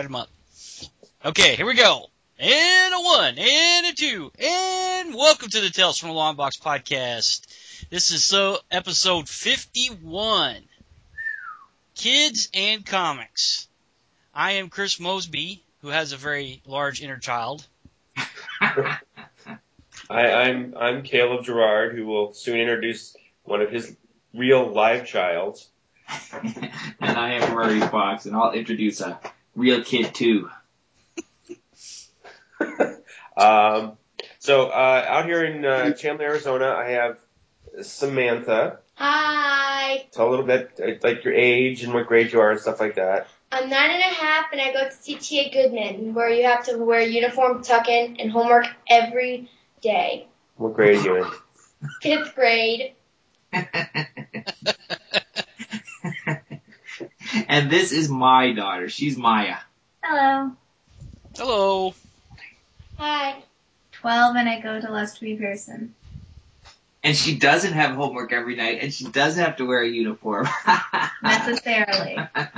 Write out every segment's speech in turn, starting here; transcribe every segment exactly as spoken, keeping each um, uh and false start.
him up. Okay, here we go. And a one, and a two, and welcome to the Tales from a Long Box podcast. This is so episode fifty-one, Kids and Comics. I am Chris Mosby, who has a very large inner child. I, I'm I'm Caleb Gerard, who will soon introduce one of his real live childs. And I am Murray Fox, and I'll introduce a real kid too. um, so uh, out here in uh, Chandler, Arizona, I have Samantha. Hi. Tell a little bit uh, like your age and what grade you are and stuff like that. I'm nine and a half, and I go to C T A Goodman, where you have to wear a uniform, tuck in, and homework every day. What grade are you in? Fifth grade. And this is my daughter. She's Maya. Hello. Hello. Hi. twelve, and I go to Lustby Pearson. And she doesn't have homework every night, and she doesn't have to wear a uniform. Necessarily.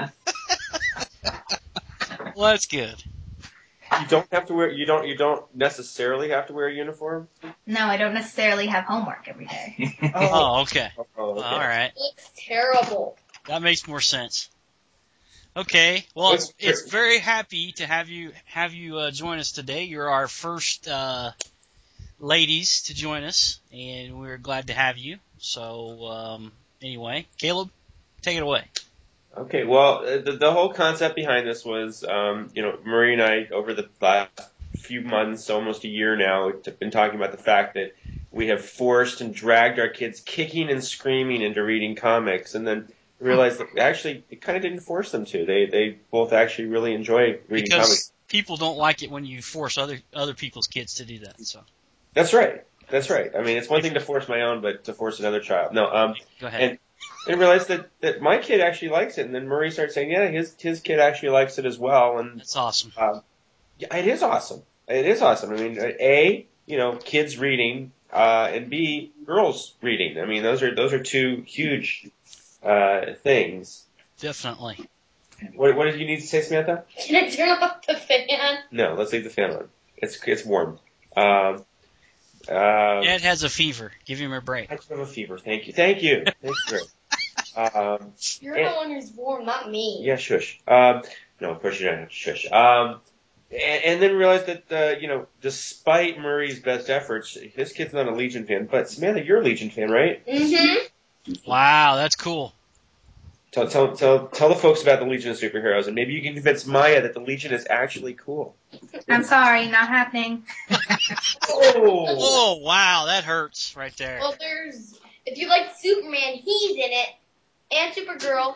Well, that's good. You don't have to wear. You don't. You don't necessarily have to wear a uniform. No, I don't necessarily have homework every day. Oh, okay. Oh, okay. All right. It's terrible. That makes more sense. Okay. Well, it's, it's very happy to have you have you uh, join us today. You're our first uh, ladies to join us, and we're glad to have you. So, um, anyway, Caleb, take it away. Okay, well, the, the whole concept behind this was, um, you know, Marie and I, over the last few months, almost a year now, have been talking about the fact that we have forced and dragged our kids kicking and screaming into reading comics, and then realized that actually it kind of didn't force them to. They they both actually really enjoy reading because comics. People don't like it when you force other other people's kids to do that. So that's right. That's right. I mean, it's one thing to force my own, but to force another child, no. Um, Go ahead. And, and realized that, that my kid actually likes it, and then Murray started saying, yeah, his his kid actually likes it as well, and that's awesome. Uh, yeah, it is awesome. It is awesome. I mean, A, you know, kids reading, uh, and B, girls reading. I mean, those are those are two huge uh, things. Definitely. What what did you need to say, Samantha? Can I turn off the fan? No, let's leave the fan on. It's it's warm. Um, uh, Dad has a fever. Give him a break. I have a fever. Thank you. Thank you. Thank you. Um, You're and, the one who's warm, not me. Yeah, shush. Um, no, of course you don't have to shush. Um, and, and then realized that, uh, you know, despite Murray's best efforts, his kid's not a Legion fan. But Samantha, you're a Legion fan, right? Mm-hmm. Wow, that's cool. Tell, tell, tell, tell the folks about the Legion of Superheroes, and maybe you can convince Maya that the Legion is actually cool. I'm sorry, not happening. Oh! Oh, wow, that hurts right there. Well, there's if you like Superman, he's in it, and Supergirl,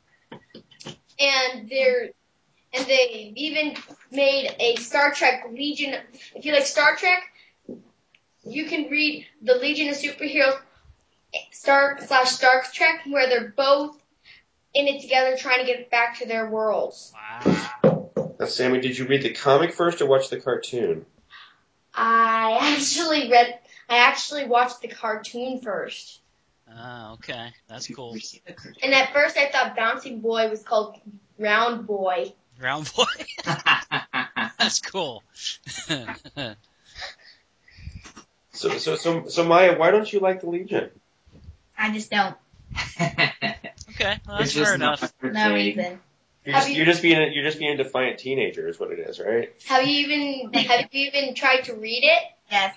and they're and they even made a Star Trek Legion. If you like Star Trek, you can read the Legion of Superheroes Star slash Star Trek, where they're both in it together, trying to get back to their worlds. Wow. Now, Sammy, did you read the comic first or watch the cartoon? I actually read. I actually watched the cartoon first. Ah, okay. That's cool. And at first, I thought Bouncing Boy was called Round Boy. Round Boy? That's cool. so, so, so, so, Maya, why don't you like the Legion? I just don't. Okay, well, that's It's just fair not enough. her No thing. reason. You're just, Have you- you're just being, you're just being a defiant teenager, is what it is, right? Have you even have you even tried to read it? Yes.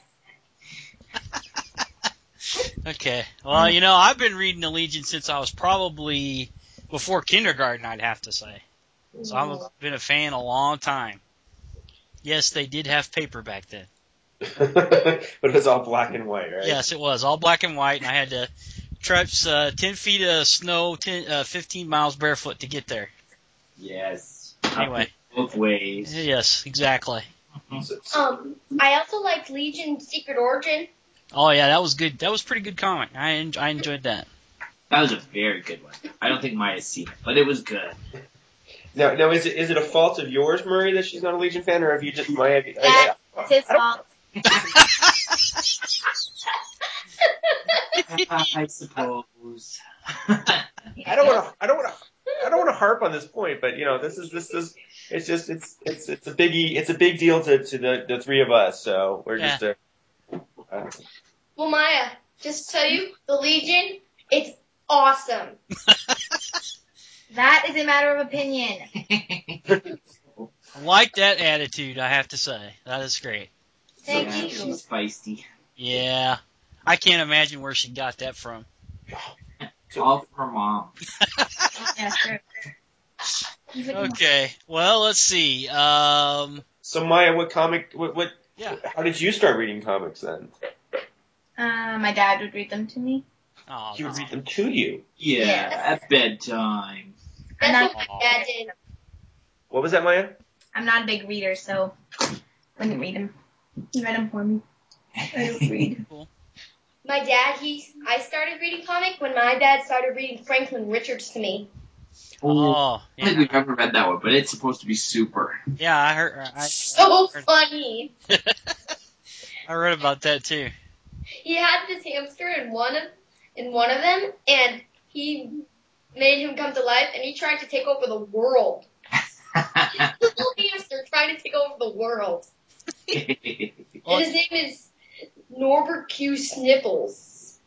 Okay. Well, you know, I've been reading the Legion since I was probably before kindergarten, I'd have to say. So I've been a fan a long time. Yes, they did have paper back then. But it was all black and white, right? Yes, it was. All black and white, and I had to traverse uh, ten feet of snow, ten, uh, fifteen miles barefoot to get there. Yes. Anyway. Both ways. Yes, exactly. So- so- Um, I also liked Legion Secret Origin. Oh, yeah, that was good. That was a pretty good comic. I, en- I enjoyed that. That was a very good one. I don't think Maya's seen it, but it was good. Now, now, is it is it a fault of yours, Murray, that she's not a Legion fan, or have you just Maya? I, I, It's his I don't- fault. I suppose. I don't want to. I don't want to. I don't want to harp on this point, but you know, this is this is It's just it's it's it's a biggie. It's a big deal to, to the, the three of us. So we're Yeah. just. Uh, uh, Well, Maya, just to tell you, the Legion, it's awesome. That is a matter of opinion. I like that attitude, I have to say. That is great. Thank yeah, you. she's feisty. Yeah. I can't imagine where she got that from. All from her mom. Yeah, sure. Okay. Well, let's see. Um, so Maya, what comic? What what? Yeah. How did you start reading comics then? Uh, my dad would read them to me. oh, He would read them to you. Yeah, Yes. at bedtime. That's I'm what not, my dad did. What was that, Maya? I'm not a big reader, so wouldn't read them. He read them for me. I don't read. My dad, he, I started reading comic when my dad started reading Franklin Richards to me. Oh, I don't think yeah. we've ever read that one, but it's supposed to be super. Yeah, I heard. I, So funny. I read about that too. He had this hamster in one of in one of them, and he made him come to life, and he tried to take over the world. This little hamster trying to take over the world. Well, And his name is Norbert Q. Sniffles.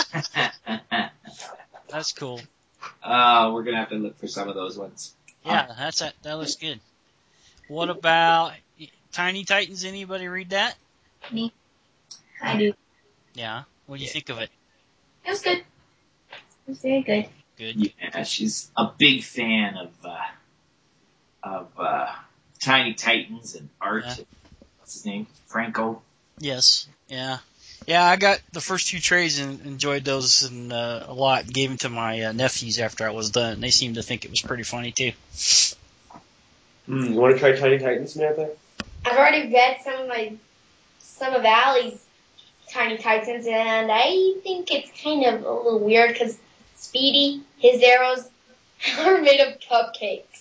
that's cool. uh, we're gonna have to look for some of those ones. Yeah, that's that. That looks good. What about Tiny Titans? Anybody read that? Me. I do. Yeah. What do you think of it? It was good. It was very good. Good. Yeah, she's a big fan of uh, of uh, Tiny Titans and art. Yeah. What's his name? Franco. Yes. Yeah. Yeah, I got the first two trays and enjoyed those and, uh, a lot. Gave them to my uh, nephews after I was done. They seemed to think it was pretty funny too. Mm, you want to try Tiny Titans, Samantha? I've already read some of my some of Allie's Tiny Titans, and I think it's kind of a little weird because Speedy, his arrows are made of cupcakes.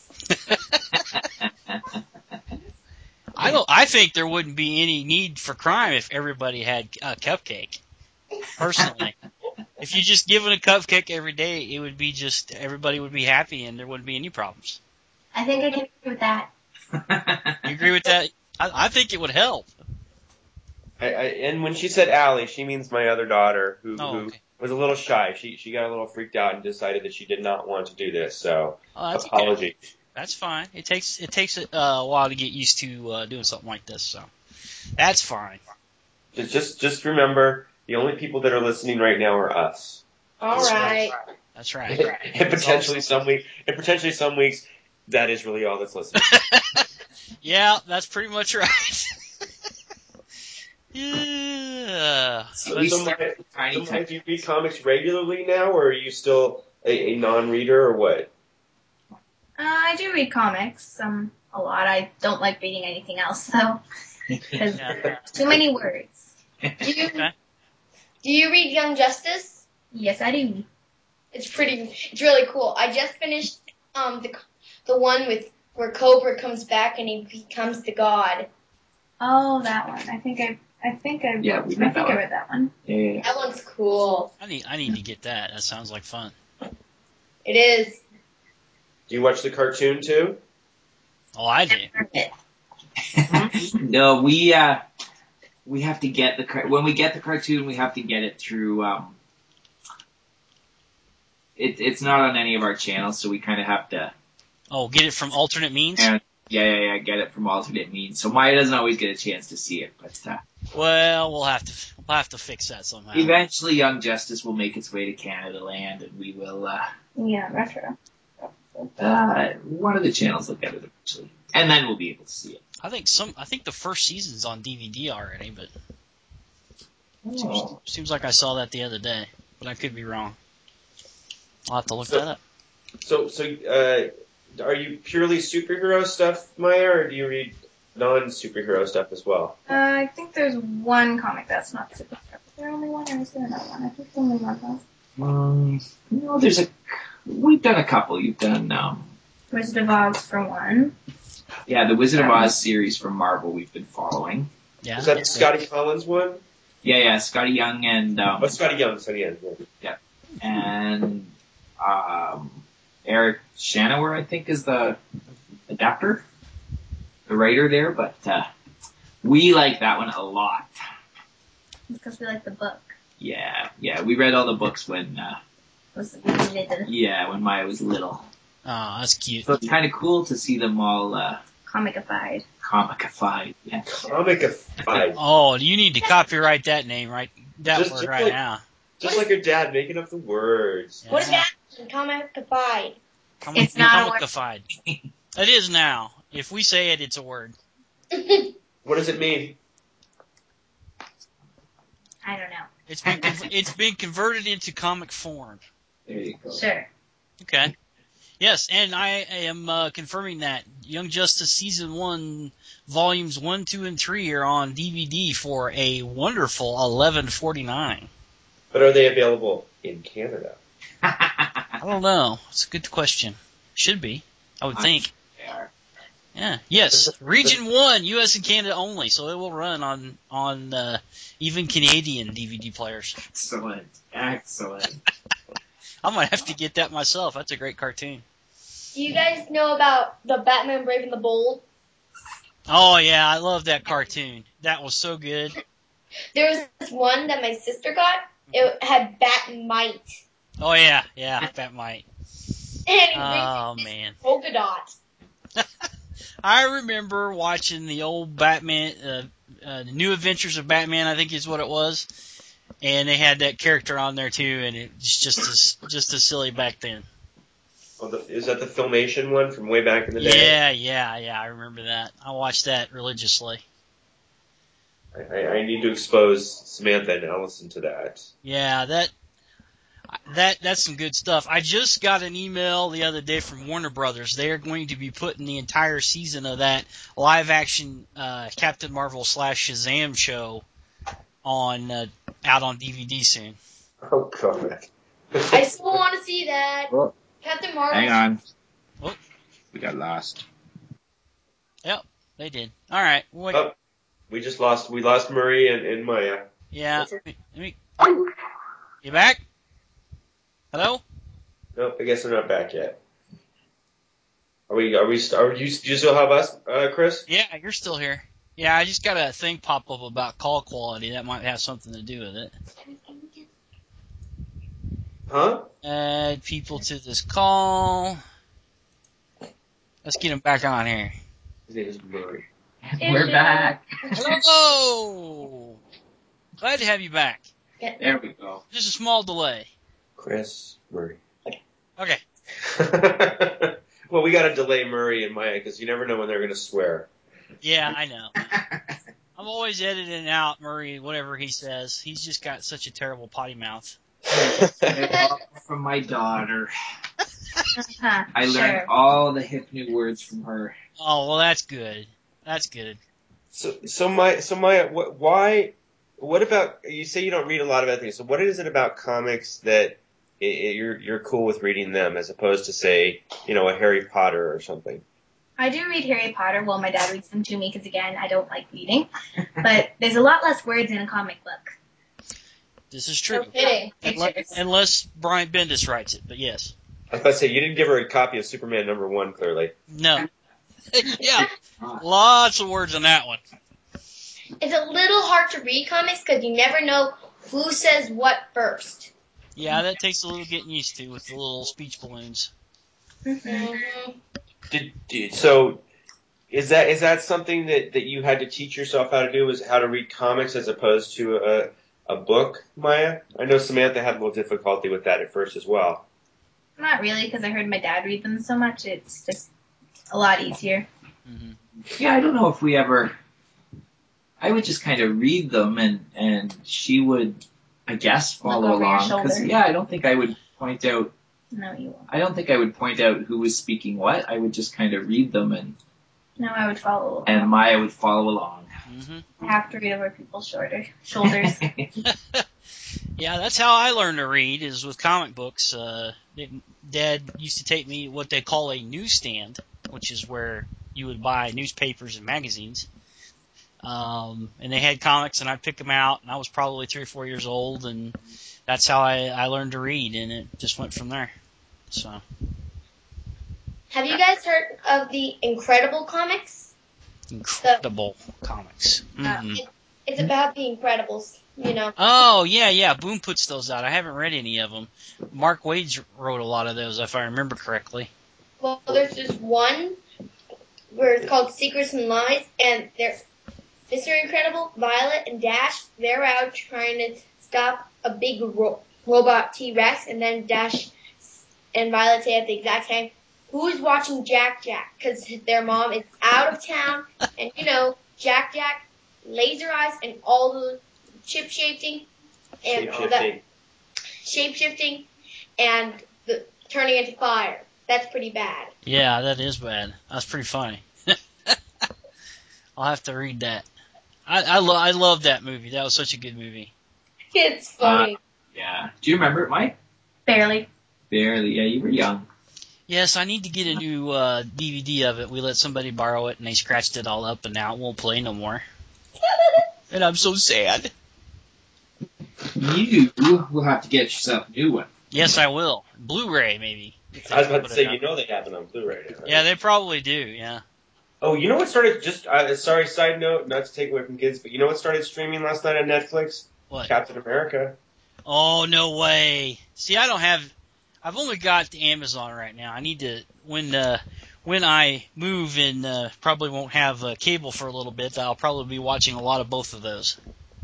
I don't. I think there wouldn't be any need for crime if everybody had a cupcake. Personally, if you just give it a cupcake every day, it would be just everybody would be happy and there wouldn't be any problems. I think I can agree with that. You agree with that? I, I think it would help. I, I, and when she said Allie, she means my other daughter, who, Oh, who okay. was a little shy. She she got a little freaked out and decided that she did not want to do this. So Oh, that's okay. apology. That's fine. It takes it takes a uh, while to get used to uh, doing something like this, so that's fine. Just just just remember, the only people that are listening right now are us. All right. That's right. and potentially some week, and potentially some weeks, that is really all that's listening. Yeah, that's pretty much right. Yeah. So, We so, start Maya, with Tiny so Maya, Titans. do you read comics regularly now, or are you still a, a non-reader, or what? Uh, I do read comics, um, a lot. I don't like reading anything else, though, because Yeah. too many words. Do you Okay. do you read Young Justice? Yes, I do. It's pretty. It's really cool. I just finished um the the one with where Cobra comes back and he becomes the god. Oh, that one. I think I, I think I, Yeah, we I read think that I one. read that one. Yeah, yeah, yeah. That one's cool. I need I need to get that. That sounds like fun. It is. Do you watch the cartoon too? Oh, I do. No, we uh, we have to get the car- when we get the cartoon, we have to get it through. Um, it, it's not on any of our channels, so we kind of have to. Oh, get it from alternate means? And, yeah, yeah, yeah, get it from alternate means. So Maya doesn't always get a chance to see it, but uh, Well, we'll have to we'll have to fix that somehow. eventually, Young Justice will make its way to Canada Land, and we will. Uh, Yeah, retro. uh, one of the channels will get it eventually, and then we'll be able to see it. I think some I think the first season's on D V D already, but seems, seems like I saw that the other day, but I could be wrong. I'll have to look So- that up. So so uh, are you purely superhero stuff, Maya, or do you read non-superhero stuff as well? Uh, I think there's one comic that's not superhero. Is there only one, or is there another one? I think there's only one. Though. Um, no, there's a. We've done a couple. You've done, um, Wizard of Oz for one. yeah, the Wizard of Oz series from Marvel. We've been following. Yeah. Is that the Scotty Collins one? Yeah, yeah, Scotty Young and um, Oh, Scotty Young, Scotty Young. Yeah. and um, Eric Shanower, I think, is the adapter. the writer there, but uh, we like that one a lot. Because we like the book. Yeah, yeah, we read all the books when, uh, Was little. yeah, when Maya was little. Oh, that's cute. So it's kind of cool to see them all uh, Comicified. comicified. Yeah. Comicified. Oh, you need to copyright that name right, that Just- word just right like- now. Just like your dad making up the words. Yeah. What is that? Comicified. Comic- It's not a word. comicified. It is now. If we say it, it's a word. What does it mean? I don't know. It's been conv- it's been converted into comic form. There you go. Sure. Okay. Yes, and I am uh, confirming that Young Justice Season one, Volumes one, two, and three are on D V D for a wonderful eleven forty-nine. But are they available in Canada? I don't know. It's a good question. Should be, I would think. They are. Yeah. Yes. Region one, U S and Canada only, so it will run on on uh, even Canadian D V D players. Excellent. Excellent. I might have to get that myself. That's a great cartoon. Do you guys know about the Batman Brave and the Bold? Oh yeah, I love that cartoon. That was so good. There was this one that my sister got. It had Batmite. Oh yeah, yeah, that might. And it Oh was man. polka dot. I remember watching the old Batman, uh, uh, the New Adventures of Batman, I think is what it was, and they had that character on there too, and it was just as just as silly back then. Oh, the, is that the Filmation one from way back in the day? Yeah, yeah, yeah, I remember that. I watched that religiously. I, I, I need to expose Samantha and Allison to that. Yeah, that that that's some good stuff. I just got an email the other day from Warner Brothers. They are going to be putting the entire season of that live action uh, Captain Marvel slash Shazam show on uh, out on D V D soon. Oh, God. I still want to see that. Oh, Captain Marvel. hang on. Oh. We got lost. Yep, they did. All right. What, Oh, we just lost, we lost Murray and, and Maya. yeah. That's Let me, let me- you back? Hello? Nope, I guess they're not back yet. Are we, are we, are you, do you still have us, uh, Chris? Yeah, you're still here. Yeah, I just got a thing pop up about call quality. That might have something to do with it. Huh? Add people to this call. Let's get them back on here. His name is Murray. We're back. Hello! Glad to have you back. There we go. Just a small delay. Chris Murray. Okay. Well, we gotta delay Murray and Maya because you never know when they're gonna swear. Yeah, I know. I'm always editing out Murray, whatever he says. He's just got such a terrible potty mouth. From my daughter. Huh, I learned sure. all the hip new words from her. Oh, well, that's good. That's good. So, so my, so Maya, what, why, what about, you say you don't read a lot of other things, so what is it about comics that i i you're, you're cool with reading them as opposed to, say, you know, a Harry Potter or something? I do read Harry Potter. Well, my dad reads them to me because, again, I don't like reading. But there's a lot less words in a comic book. This is No true. kidding. Unless, Pictures. unless Brian Bendis writes it, but yes. I was about to say, you didn't give her a copy of Superman number one, clearly. No. Yeah, lots of words on that one. It's a little hard to read comics because you never know who says what first. Yeah, that takes a little getting used to with the little speech balloons. Mm-hmm. Did, did so? Is that is that something that, that you had to teach yourself how to do? Was how to read comics as opposed to a a book, Maya? I know Samantha had a little difficulty with that at first as well. Not really, because I heard my dad read them so much. It's just a lot easier. Mm-hmm. Yeah, I don't know if we ever. I would just kind of read them, and and she would, I guess, follow over your along. Because shoulder. yeah, I don't think I would point out. No, you won't. I don't think I would point out who was speaking what. I would just kind of read them, and No, I would follow along. and Maya would follow along. Mm-hmm. I have to read over people's shoulder, shoulders. Yeah, that's how I learned to read, is with comic books. Uh, Dad used to take me what they call a newsstand, which is where you would buy newspapers and magazines. Um, and they had comics, and I'd pick them out, and I was probably three or four years old, and that's how I, I learned to read, and it just went from there. So, Have you guys heard of the Incredible comics? Incredible Comics. Mhm. It, it's about the Incredibles, you know. Oh, yeah, yeah. Boom puts those out. I haven't read any of them. Mark Waid wrote a lot of those, if I remember correctly. Well, there's this one where it's called Secrets and Lies, and they're Mister Incredible, Violet, and Dash. They're out trying to stop a big ro- robot T-Rex, and then Dash and Violet say at the exact time, "Who's watching Jack Jack?" Because their mom is out of town, and you know, Jack Jack, laser eyes, and all the chip shifting and all that Shape-shifting. shape shifting, and the turning into fire. That's pretty bad. Yeah, that is bad. That's pretty funny. I'll have to read that. I I, lo- I love that movie. That was such a good movie. It's funny. Yeah. Do you remember it, Mike? Barely. Barely. Yeah, you were young. Yes, I need to get a new uh, D V D of it. We let somebody borrow it, and they scratched it all up, and now it won't play no more. And I'm so sad. You will have to get yourself a new one. Yes, I will. Blu-ray, maybe. if they I was about put to it say, out. you know they have it on Blu-ray now, right? Yeah, they probably do, yeah. Oh, you know what started, just, uh, sorry, side note, not to take away from kids, but you know what started streaming last night on Netflix? What? Captain America. Oh, no way. See, I don't have... I've only got the Amazon right now. I need to... When uh, when I move and uh, probably won't have uh, cable for a little bit, I'll probably be watching a lot of both of those.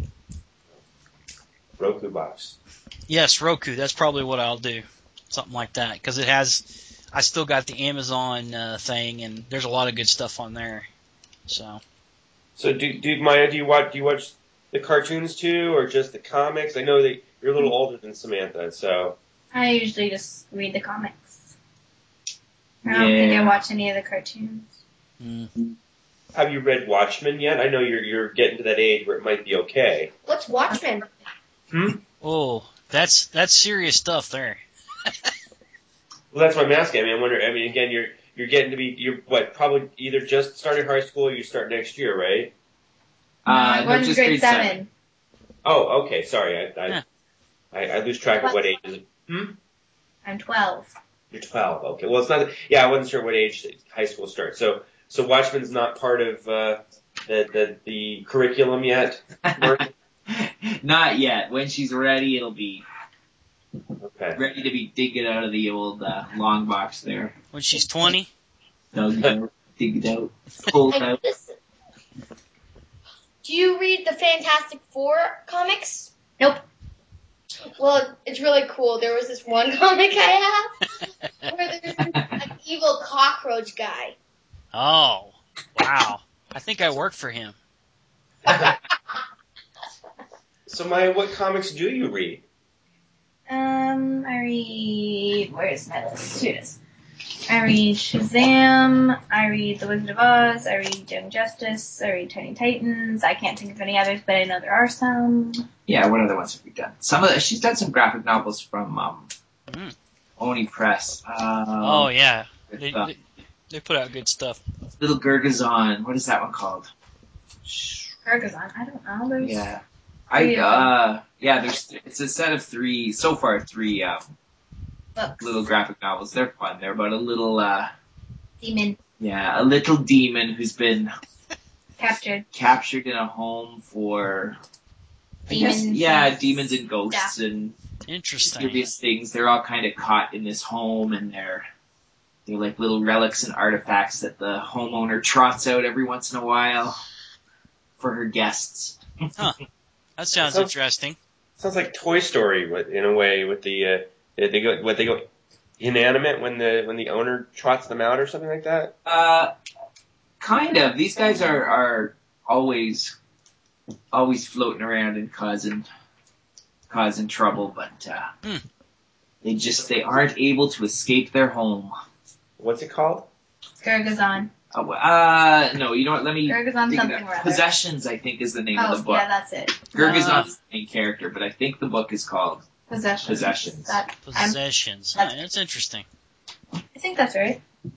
Roku box. Yes, Roku. That's probably what I'll do. Something like that. Because it has... I still got the Amazon uh, thing, and there's a lot of good stuff on there. So... So, do, do, Maya, do you watch, do you watch the cartoons too, or just the comics? I know that you're a little older than Samantha, so. I usually just read the comics. I don't think I watch any of the cartoons. Mm. Have you read Watchmen yet? I know you're you're getting to that age where it might be okay. What's Watchmen? Hmm? Oh, that's that's serious stuff there. Well, that's what I'm asking. I mean, I wonder. I mean, again, you're you're getting to be you're what probably either just started high school or you start next year, right? No, Uh, I'm going to just grade, grade seven. seven. Oh, okay. Sorry, I I, Yeah. I, I lose track of what age is it. Hmm? I'm twelve. You're twelve. Okay. Well, it's not. Yeah, I wasn't sure what age high school starts. So so Watchmen's not part of uh, the the the curriculum yet. Not yet. When she's ready, it'll be Okay. ready to be digging out of the old uh, long box there. When she's twenty. Dug it out, dig it out, pull it I out. listen. Do you read the Fantastic Four comics? Nope. Well, it's really cool. There was this one comic I have where there's an evil cockroach guy. Oh, wow. I think I work for him. So Maya, what comics do you read? Um, I read. Where's my list? Here it is. I read Shazam. I read The Wizard of Oz. I read Young Justice. I read Tiny Titans. I can't think of any others, but I know there are some. Yeah, what other ones have we done? Some of the, she's done some graphic novels from um, Mm. Oni Press. Um, Oh, yeah. They, uh, they, they put out good stuff. Little Gurgazon. What is that one called? Gurgazon. I don't know. There's Yeah. I, uh, yeah, there's, it's a set of three, so far three, um, books. little graphic novels. They're fun. They're about a little, uh, Demon yeah, a little demon who's been captured. captured in a home for, I guess, Demons yeah, and demons and ghosts and Interesting. mysterious things. They're all kind of caught in this home, and they're, they're like little relics and artifacts that the homeowner trots out every once in a while for her guests. That sounds So- interesting. Sounds like Toy Story with, in a way with the uh, they go what they go inanimate when the when the owner trots them out or something like that. Uh, kind of. These guys are, are always, always floating around and causing, causing trouble, but, uh, Hmm. they just, they aren't able to escape their home. What's it called? Gurgazon. Uh, uh, no, you know what, let me, Gurgazon dig it something up. or other. Possessions, I think, is the name of Oh, the book. yeah, that's it. Gurgazon's the main character, but I think the book is called Possessions. Possessions. That, I'm, Possessions. That's- Huh, that's interesting. I think that's right.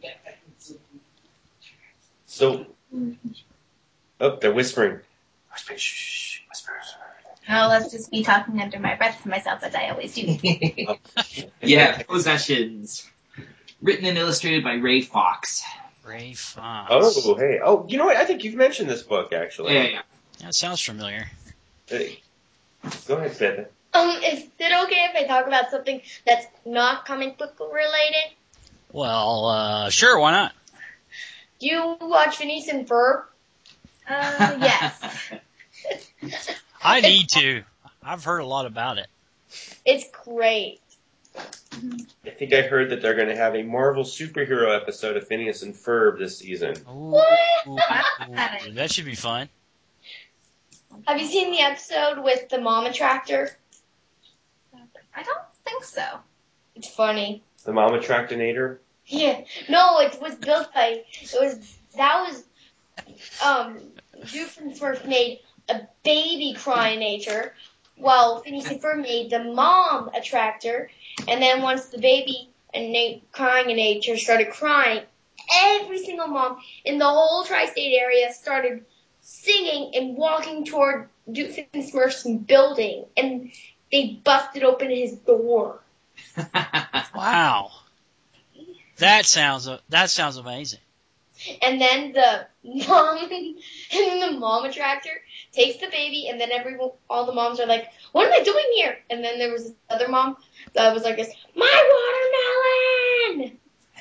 So, oh, they're whispering. Whispering. Shh. Whisper. Oh, let's just be talking under my breath to myself as I always do. Yeah, Possessions. Written and illustrated by Ray Fox. Ray Fox. Oh, hey. Oh, you know what? I think you've mentioned this book, actually. Yeah, yeah. That sounds familiar. Hey. Go ahead, Samantha. Um, is it okay if I talk about something that's not comic book related? Well, uh, sure, why not? Do you watch Phineas and Ferb? Uh, yes. I need to. I've heard a lot about it. It's great. I think I heard that they're going to have a Marvel superhero episode of Phineas and Ferb this season. Ooh, ooh, ooh, that should be fun. Have you seen the episode with the mom attractor? I don't think so. It's funny. The Mama Tractinator? Yeah. No, it was built by, it was, that was, um, Doofenshmirtz made a baby cryinator, while Phineas and Ferb made the mom attractor, and then once the baby and na- cryinator started crying, every single mom in the whole tri-state area started singing and walking toward Doofenshmirtz's building, and they busted open his door. Wow. That sounds uh, that sounds amazing. And then the mom, and then the mom attractor takes the baby, and then everyone, all the moms are like, "What am I doing here?" And then there was this other mom that was like, this, "My watermelon!"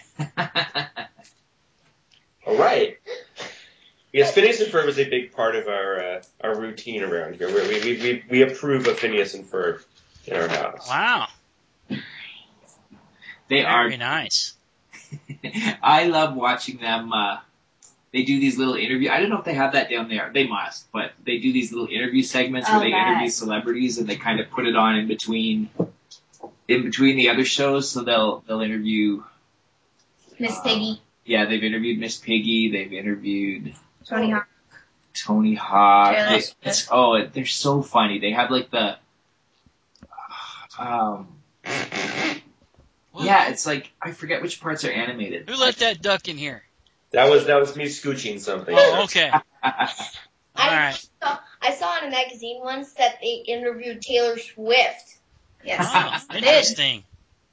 All right. Yes, Phineas and Ferb is a big part of our uh, our routine around here. We, we we we approve of Phineas and Ferb in our house. Wow. They are. Very nice. I love watching them. Uh, they do these little interview. I don't know if they have that down there. They must, but they do these little interview segments where Oh, they that. interview celebrities and they kind of put it on in between, in between the other shows. So they'll they'll interview Miss uh, Piggy, Yeah, they've interviewed Miss Piggy. They've interviewed Tony Hawk. Tony Hawk. Taylor They, Swift. it's, oh, they're so funny. They have like the, um, yeah, it's like I forget which parts are animated. Who let that duck in here? That was that was me scooching something. Oh, okay. All I right. saw, I saw in a magazine once that they interviewed Taylor Swift. Yes. Oh, I did. interesting.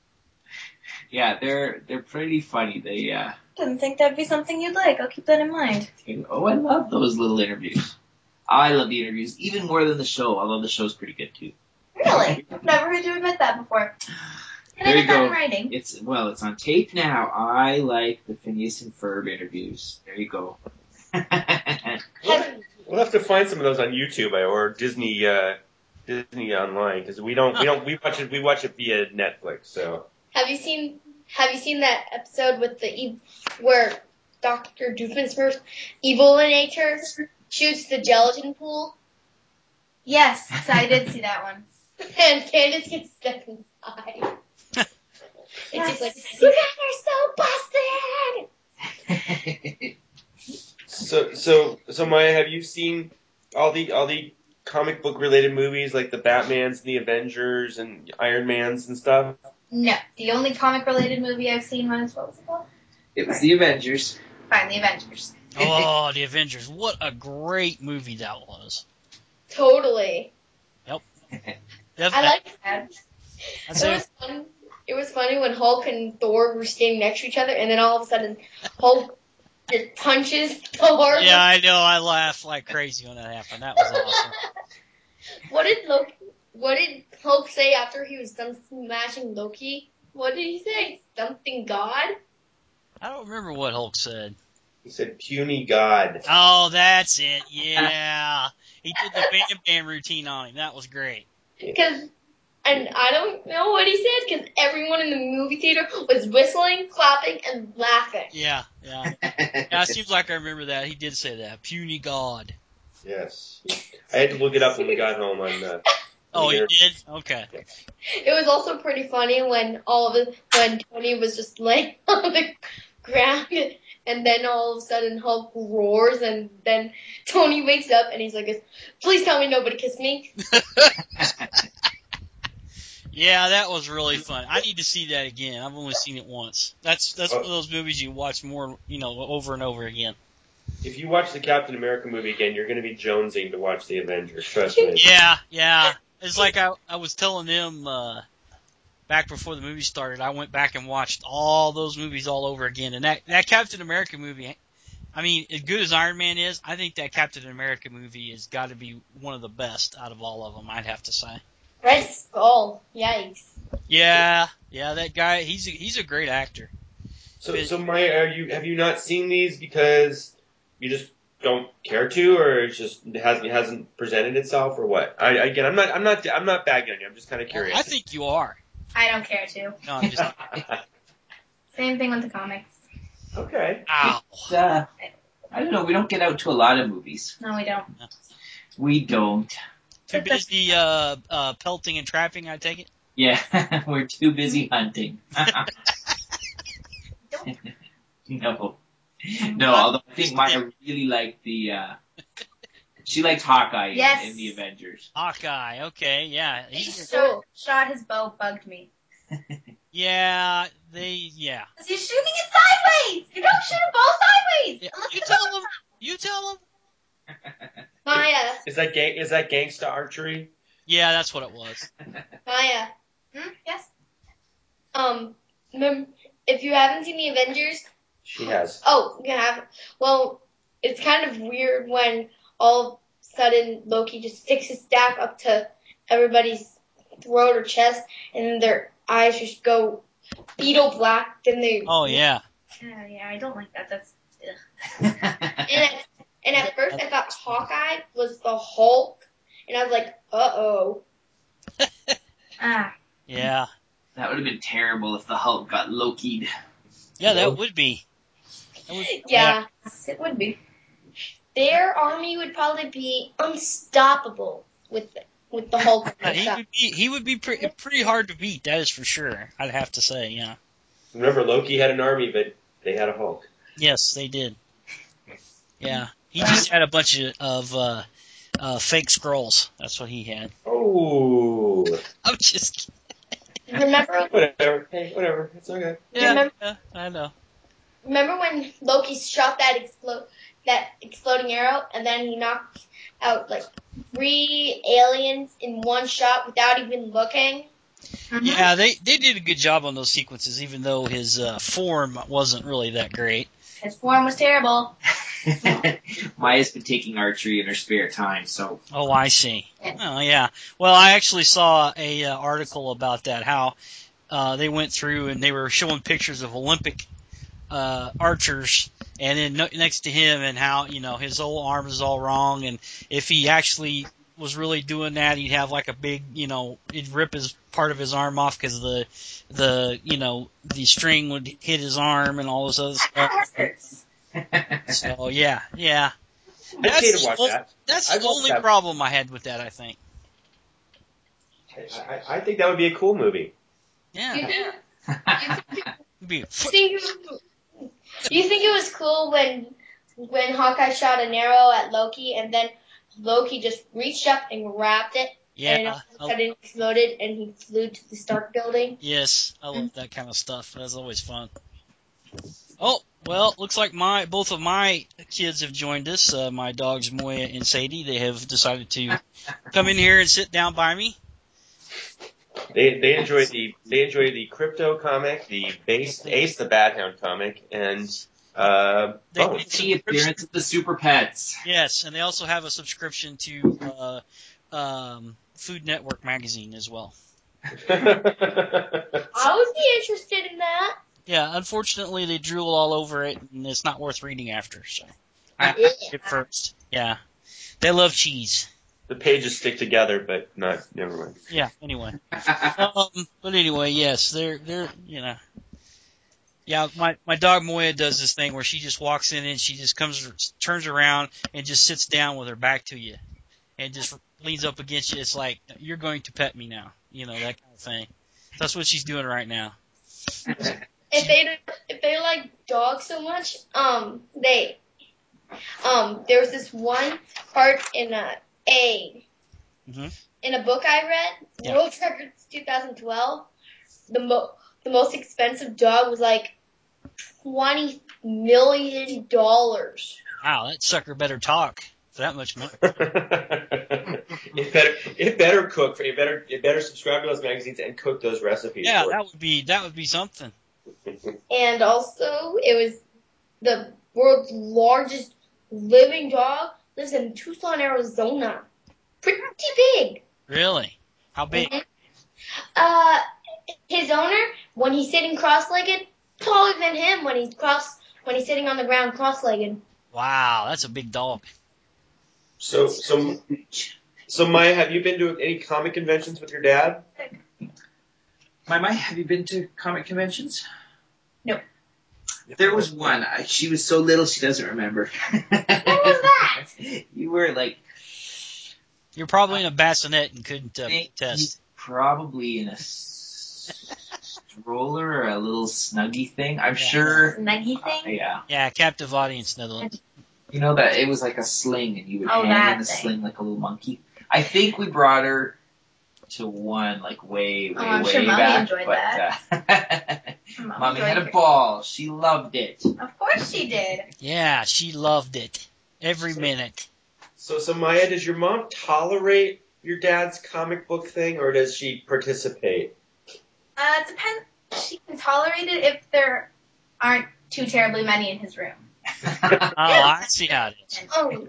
Yeah, they're they're pretty funny. They uh, Didn't think that'd be something you'd like. I'll keep that in mind. oh, I love those little interviews. I love the interviews even more than the show. Although the show's pretty good too. Really? I've never heard you admit that before. Can There I you get that go. in writing? It's well, it's on tape now. I like the Phineas and Ferb interviews. There you go. Have, We'll have to find some of those on YouTube or Disney uh, Disney online because we don't we don't we watch it we watch it via Netflix. So have you seen Have you seen that episode with the e- where Doctor Doofenshmirtz Evilinator shoots the gelatin pool Yes, so I did see that one. and Candace gets stuck inside? It's just like, Yes. you guys are so busted. so so so Maya, have you seen all the all the comic book related movies like the Batmans and the Avengers and Iron Mans and stuff? No, the only comic related movie I've seen was, what was it called? It was the Avengers. Fine, The Avengers. Oh, the Avengers. What a great movie that was. Totally. That, I like Bad. that's it. it. Was fun. It was funny when Hulk and Thor were standing next to each other, and then all of a sudden Hulk just punches Thor. Yeah, I know. I laughed like crazy when that happened. That was awesome. What did Loki? What did Hulk say after he was done smashing Loki? What did he say? Something God? I don't remember what Hulk said. He said, "Puny God." Oh, that's it. Yeah. He did the Bam Bam routine on him. That was great. Because, and I don't know what he said because everyone in the movie theater was whistling, clapping, and laughing. Yeah, yeah. Yeah, it seems like I remember that. He did say that. Puny God. Yes, I had to look it up when we got home on. Uh, Oh, the he internet. did? Okay. It was also pretty funny when all of it, when Tony was just laying on the ground, and then all of a sudden Hulk roars, and then Tony wakes up and he's like, "Please tell me nobody kissed me." Yeah, that was really fun. I need to see that again. I've only seen it once. That's that's one of those movies you watch more, you know, over and over again. If you watch the Captain America movie again, you're going to be jonesing to watch the Avengers. Trust me. Yeah, yeah. It's like I I was telling them uh, back before the movie started, I went back and watched all those movies all over again. And that, that Captain America movie, I mean, as good as Iron Man is, I think that Captain America movie has got to be one of the best out of all of them, I'd have to say. Red Skull. Yikes. Yeah, yeah, that guy, he's a, he's a great actor. So, so Maya, are you have you not seen these because you just don't care to, or it just it hasn't it hasn't presented itself, or what? I again, I'm not I'm not I'm not bagging on you. I'm just kind of curious. I think you are. I don't care to. No, I'm just. Same thing with the comics. Okay. Ow. It's, uh, I don't know. We don't get out to a lot of movies. No, we don't. We don't. Too busy uh, uh, pelting and trapping, I take it? Yeah, we're too busy hunting. no. No, although I think Maya really liked the, uh, she liked Hawkeye in, Yes. in the Avengers. Hawkeye, okay, yeah. He's He's, so Shot his bow bugged me. yeah, they, yeah. Cause he's shooting it sideways. You don't shoot a bow sideways. yeah. Unless You it's tell him. You tell him. Maya. Is that gang? Is that gangsta archery? Yeah, that's what it was. Maya. Hmm? Yes. Um, remember, if you haven't seen the Avengers, She has. oh, you have. Well, it's kind of weird when all of a sudden Loki just sticks his staff up to everybody's throat or chest, and then their eyes just go beetle black. Then they. Oh, yeah. Yeah, yeah, I don't like that. That's. And at, and at first I thought Hawkeye was the Hulk, and I was like, uh oh. Ah. Yeah. That would have been terrible if the Hulk got Loki'd. Yeah, that would be. That would, Yeah. Yes, it would be. Their army would probably be unstoppable with the, with the Hulk. yeah. He would be, he would be pre- pretty hard to beat, that is for sure. I'd have to say, yeah. Remember, Loki had an army, but they had a Hulk. Yes, they did. Yeah. He just had a bunch of, of uh, uh, fake scrolls. That's what he had. Oh. I'm just Remember, Whatever. Hey, whatever. It's okay. Yeah, Remember- yeah, I know. remember when Loki shot that explo- that exploding arrow, and then he knocked out like three aliens in one shot without even looking? Mhm. Yeah, they, they did a good job on those sequences, even though his uh, form wasn't really that great. His form was terrible. Maya's been taking archery in her spare time, so Oh, I see. Yeah. Oh, yeah. Well, I actually saw a uh, article about that, how uh, they went through and they were showing pictures of Olympic uh, archers, and then no- next to him, and how, you know, his whole arm is all wrong, and if he actually was really doing that, he'd have like a big, you know, he'd rip his part of his arm off because the, the, you know, the string would hit his arm and all this other stuff. Hurts. So, yeah, yeah. I'd That's pay to the watch ol- that. That's I'd the watch only that. problem I had with that, I think. I, I, I think that would be a cool movie. Yeah. You think, It'd be you think it, you think it was cool when when Hawkeye shot an arrow at Loki, and then Loki just reached up and grabbed it, and yeah. all of a I- sudden it exploded, and he flew to the Stark building? yes, I love that kind of stuff. That's always fun. Oh, well, looks like my both of my kids have joined us. Uh, my dogs Moya and Sadie. They have decided to come in here and sit down by me. They they enjoy the they enjoy the Crypto comic, the Base Ace the Bad Hound comic, and uh, They Bone. get the appearance of the Super Pets. Yes, and they also have a subscription to uh, um, Food Network magazine as well. I would be interested in that. Yeah, unfortunately they drool all over it, and it's not worth reading after. So Yeah. at first, yeah, they love cheese. The pages stick together, but not. Never mind. Yeah. Anyway, um, but anyway, yes, they're they're you know, yeah. My my dog Moya does this thing where she just walks in and she just comes, turns around and just sits down with her back to you, and just leans up against you. It's like, you're going to pet me now, you know, that kind of thing. That's what she's doing right now. If they if they like dogs so much, um, they um, there was this one part in a a Mhm. in a book I read, Yeah. World Records twenty twelve. The mo the most expensive dog was like twenty million dollars. Wow, that sucker better talk. for that much money. it better it better cook for it better it better subscribe to those magazines and cook those recipes. Yeah, for that would be that would be something. And also, it was the world's largest living dog. Lives in Tucson, Arizona. Pretty big. Really? How big? Mhm. Uh, his owner, when he's sitting cross-legged, taller than him when he's cross when he's sitting on the ground cross-legged. Wow, that's a big dog. So so so Maya, have you been to any comic conventions with your dad? My Maya, have you been to comic conventions? No. There was one. I, she was so little she doesn't remember. When was that? You were like You're probably in a bassinet and couldn't uh, think test. probably in a s- stroller or a little snuggy thing. I'm Yeah. sure. Snuggy Uh, thing? yeah. Yeah, captive audience, Netherlands. You know that it was like a sling and you would Oh, hang that in the thing. sling like a little monkey. I think we brought her to one like way, way, Oh, I'm way sure Mommy back. enjoyed but, that. Uh, Mommy Mommy had enjoyed a it. ball. She loved it. Of course she did. Yeah, she loved it. Every minute. So so Maya, does your mom tolerate your dad's comic book thing, or does she participate? Uh, it depends. She can tolerate it if there aren't too terribly many in his room. Oh, I see how it is. Oh,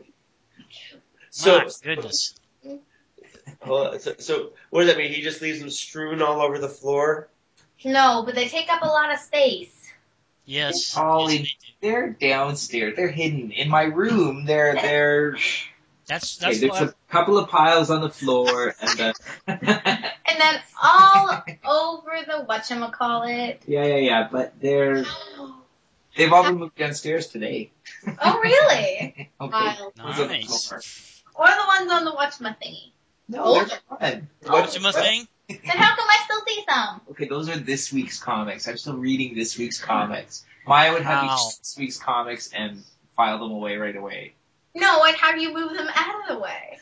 So My goodness. hold on, so, so what does that mean? He just leaves them strewn all over the floor? No, but they take up a lot of space. Yes. Ollie, yes, they're downstairs. They're hidden in my room. They're they're. That's Okay, that's there's what. a couple of piles on the floor, and then. And then all over the whatchamacallit. Yeah, yeah, yeah. But they're they've all been moved downstairs today. Oh, really? Okay. wild. Those on the Nice. floor. Or the ones on the whatchama thingy. No, they're fun. What's my thing? Then how come I still see some? Okay, those are this week's comics. I'm still reading this week's comics. Maya would have Wow. each this week's comics and file them away right away. No, I'd have you move them out of the way.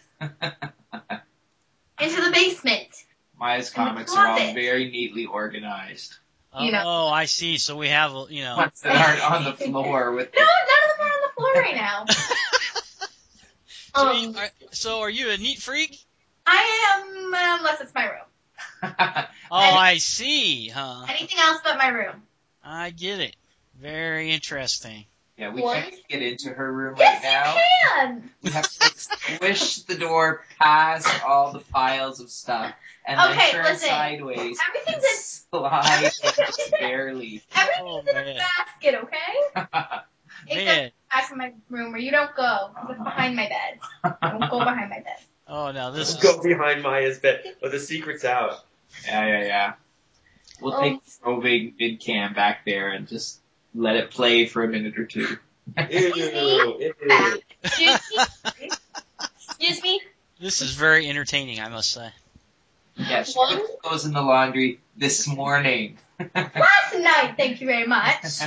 Into the basement. Maya's In the comics are all closet. very neatly organized. Oh, You know. oh, I see. So we have, you know. Ones that aren't on the floor with. No, none of them are on the floor right now. So, Um, you, are, so are you a neat freak? I am, uh, unless it's my room. Oh, I see, huh? Anything else but my room. I get it. Very interesting. Yeah, we What? can't get into her room right Yes, now. you can. We have to squish the door past all the piles of stuff and Okay, then turn listen. sideways and Everything's in, slide in barely. everything's Oh, in a man. basket, okay? Except Man. back in my room where you don't go. 'Cause it's behind my bed. Don't go behind my bed. Oh, no, this Just is. go behind Maya's bed. Oh, the secret's out. Yeah, yeah, yeah. We'll Um, take the Rovig VidCam back there and just let it play for a minute or two. Ew, ew. excuse me? Excuse me? This is very entertaining, I must say. Yeah, she One? put clothes in the laundry this morning. Last night, thank you very much.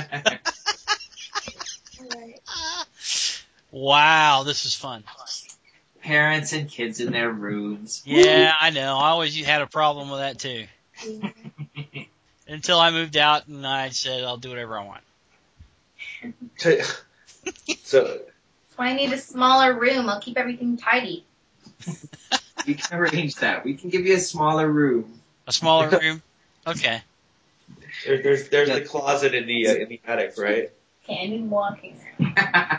Wow, this is fun. Parents and kids in their rooms. Yeah, I know. I always had a problem with that too. Until I moved out and I said I'll do whatever I want. So, That's why I need a smaller room. I'll keep everything tidy. We can arrange that. We can give you a smaller room. A smaller room? Okay. there, there's there's the closet in the uh, in the attic, right? Okay, I need walking room.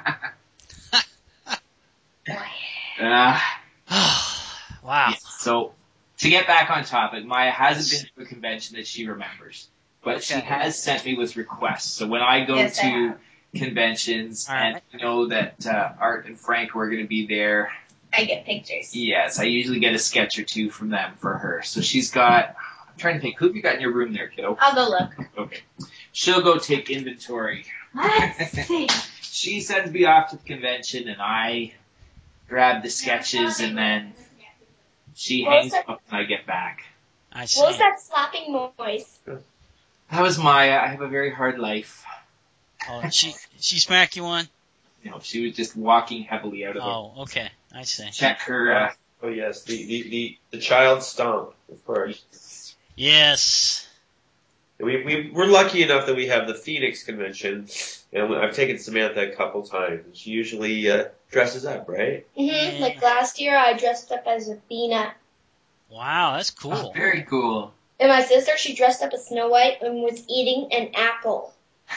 uh, Wow. yeah, so, to get back on topic, Maya hasn't been to a convention that she remembers. But she Okay. has sent me with requests. So when I go Yes, I to have. conventions All and right. I know that uh, Art and Frank were going to be there, I get pictures. yes, I usually get a sketch or two from them for her. So she's got, I'm trying to think, who have you got in your room there, kiddo? I'll go look. Okay. She'll go take inventory. Let's see. She sends me off to the convention and I grab the sketches and then she What was hangs that? up when I get back. I see. What was that slapping noise? That was Maya. I have a very hard life. Oh, she she smack you one? You know, she was just walking heavily out of the Oh, okay. I see. check her. Uh, Oh yes, the the the, the child stomp, of course. Yes. We, we, we're lucky enough that we have the Phoenix convention, and I've taken Samantha a couple times. She usually uh, dresses up, right? hmm Yeah. Like last year, I dressed up as Athena. Wow, that's Oh, cool. very cool. And my sister, she dressed up as Snow White and was eating an apple.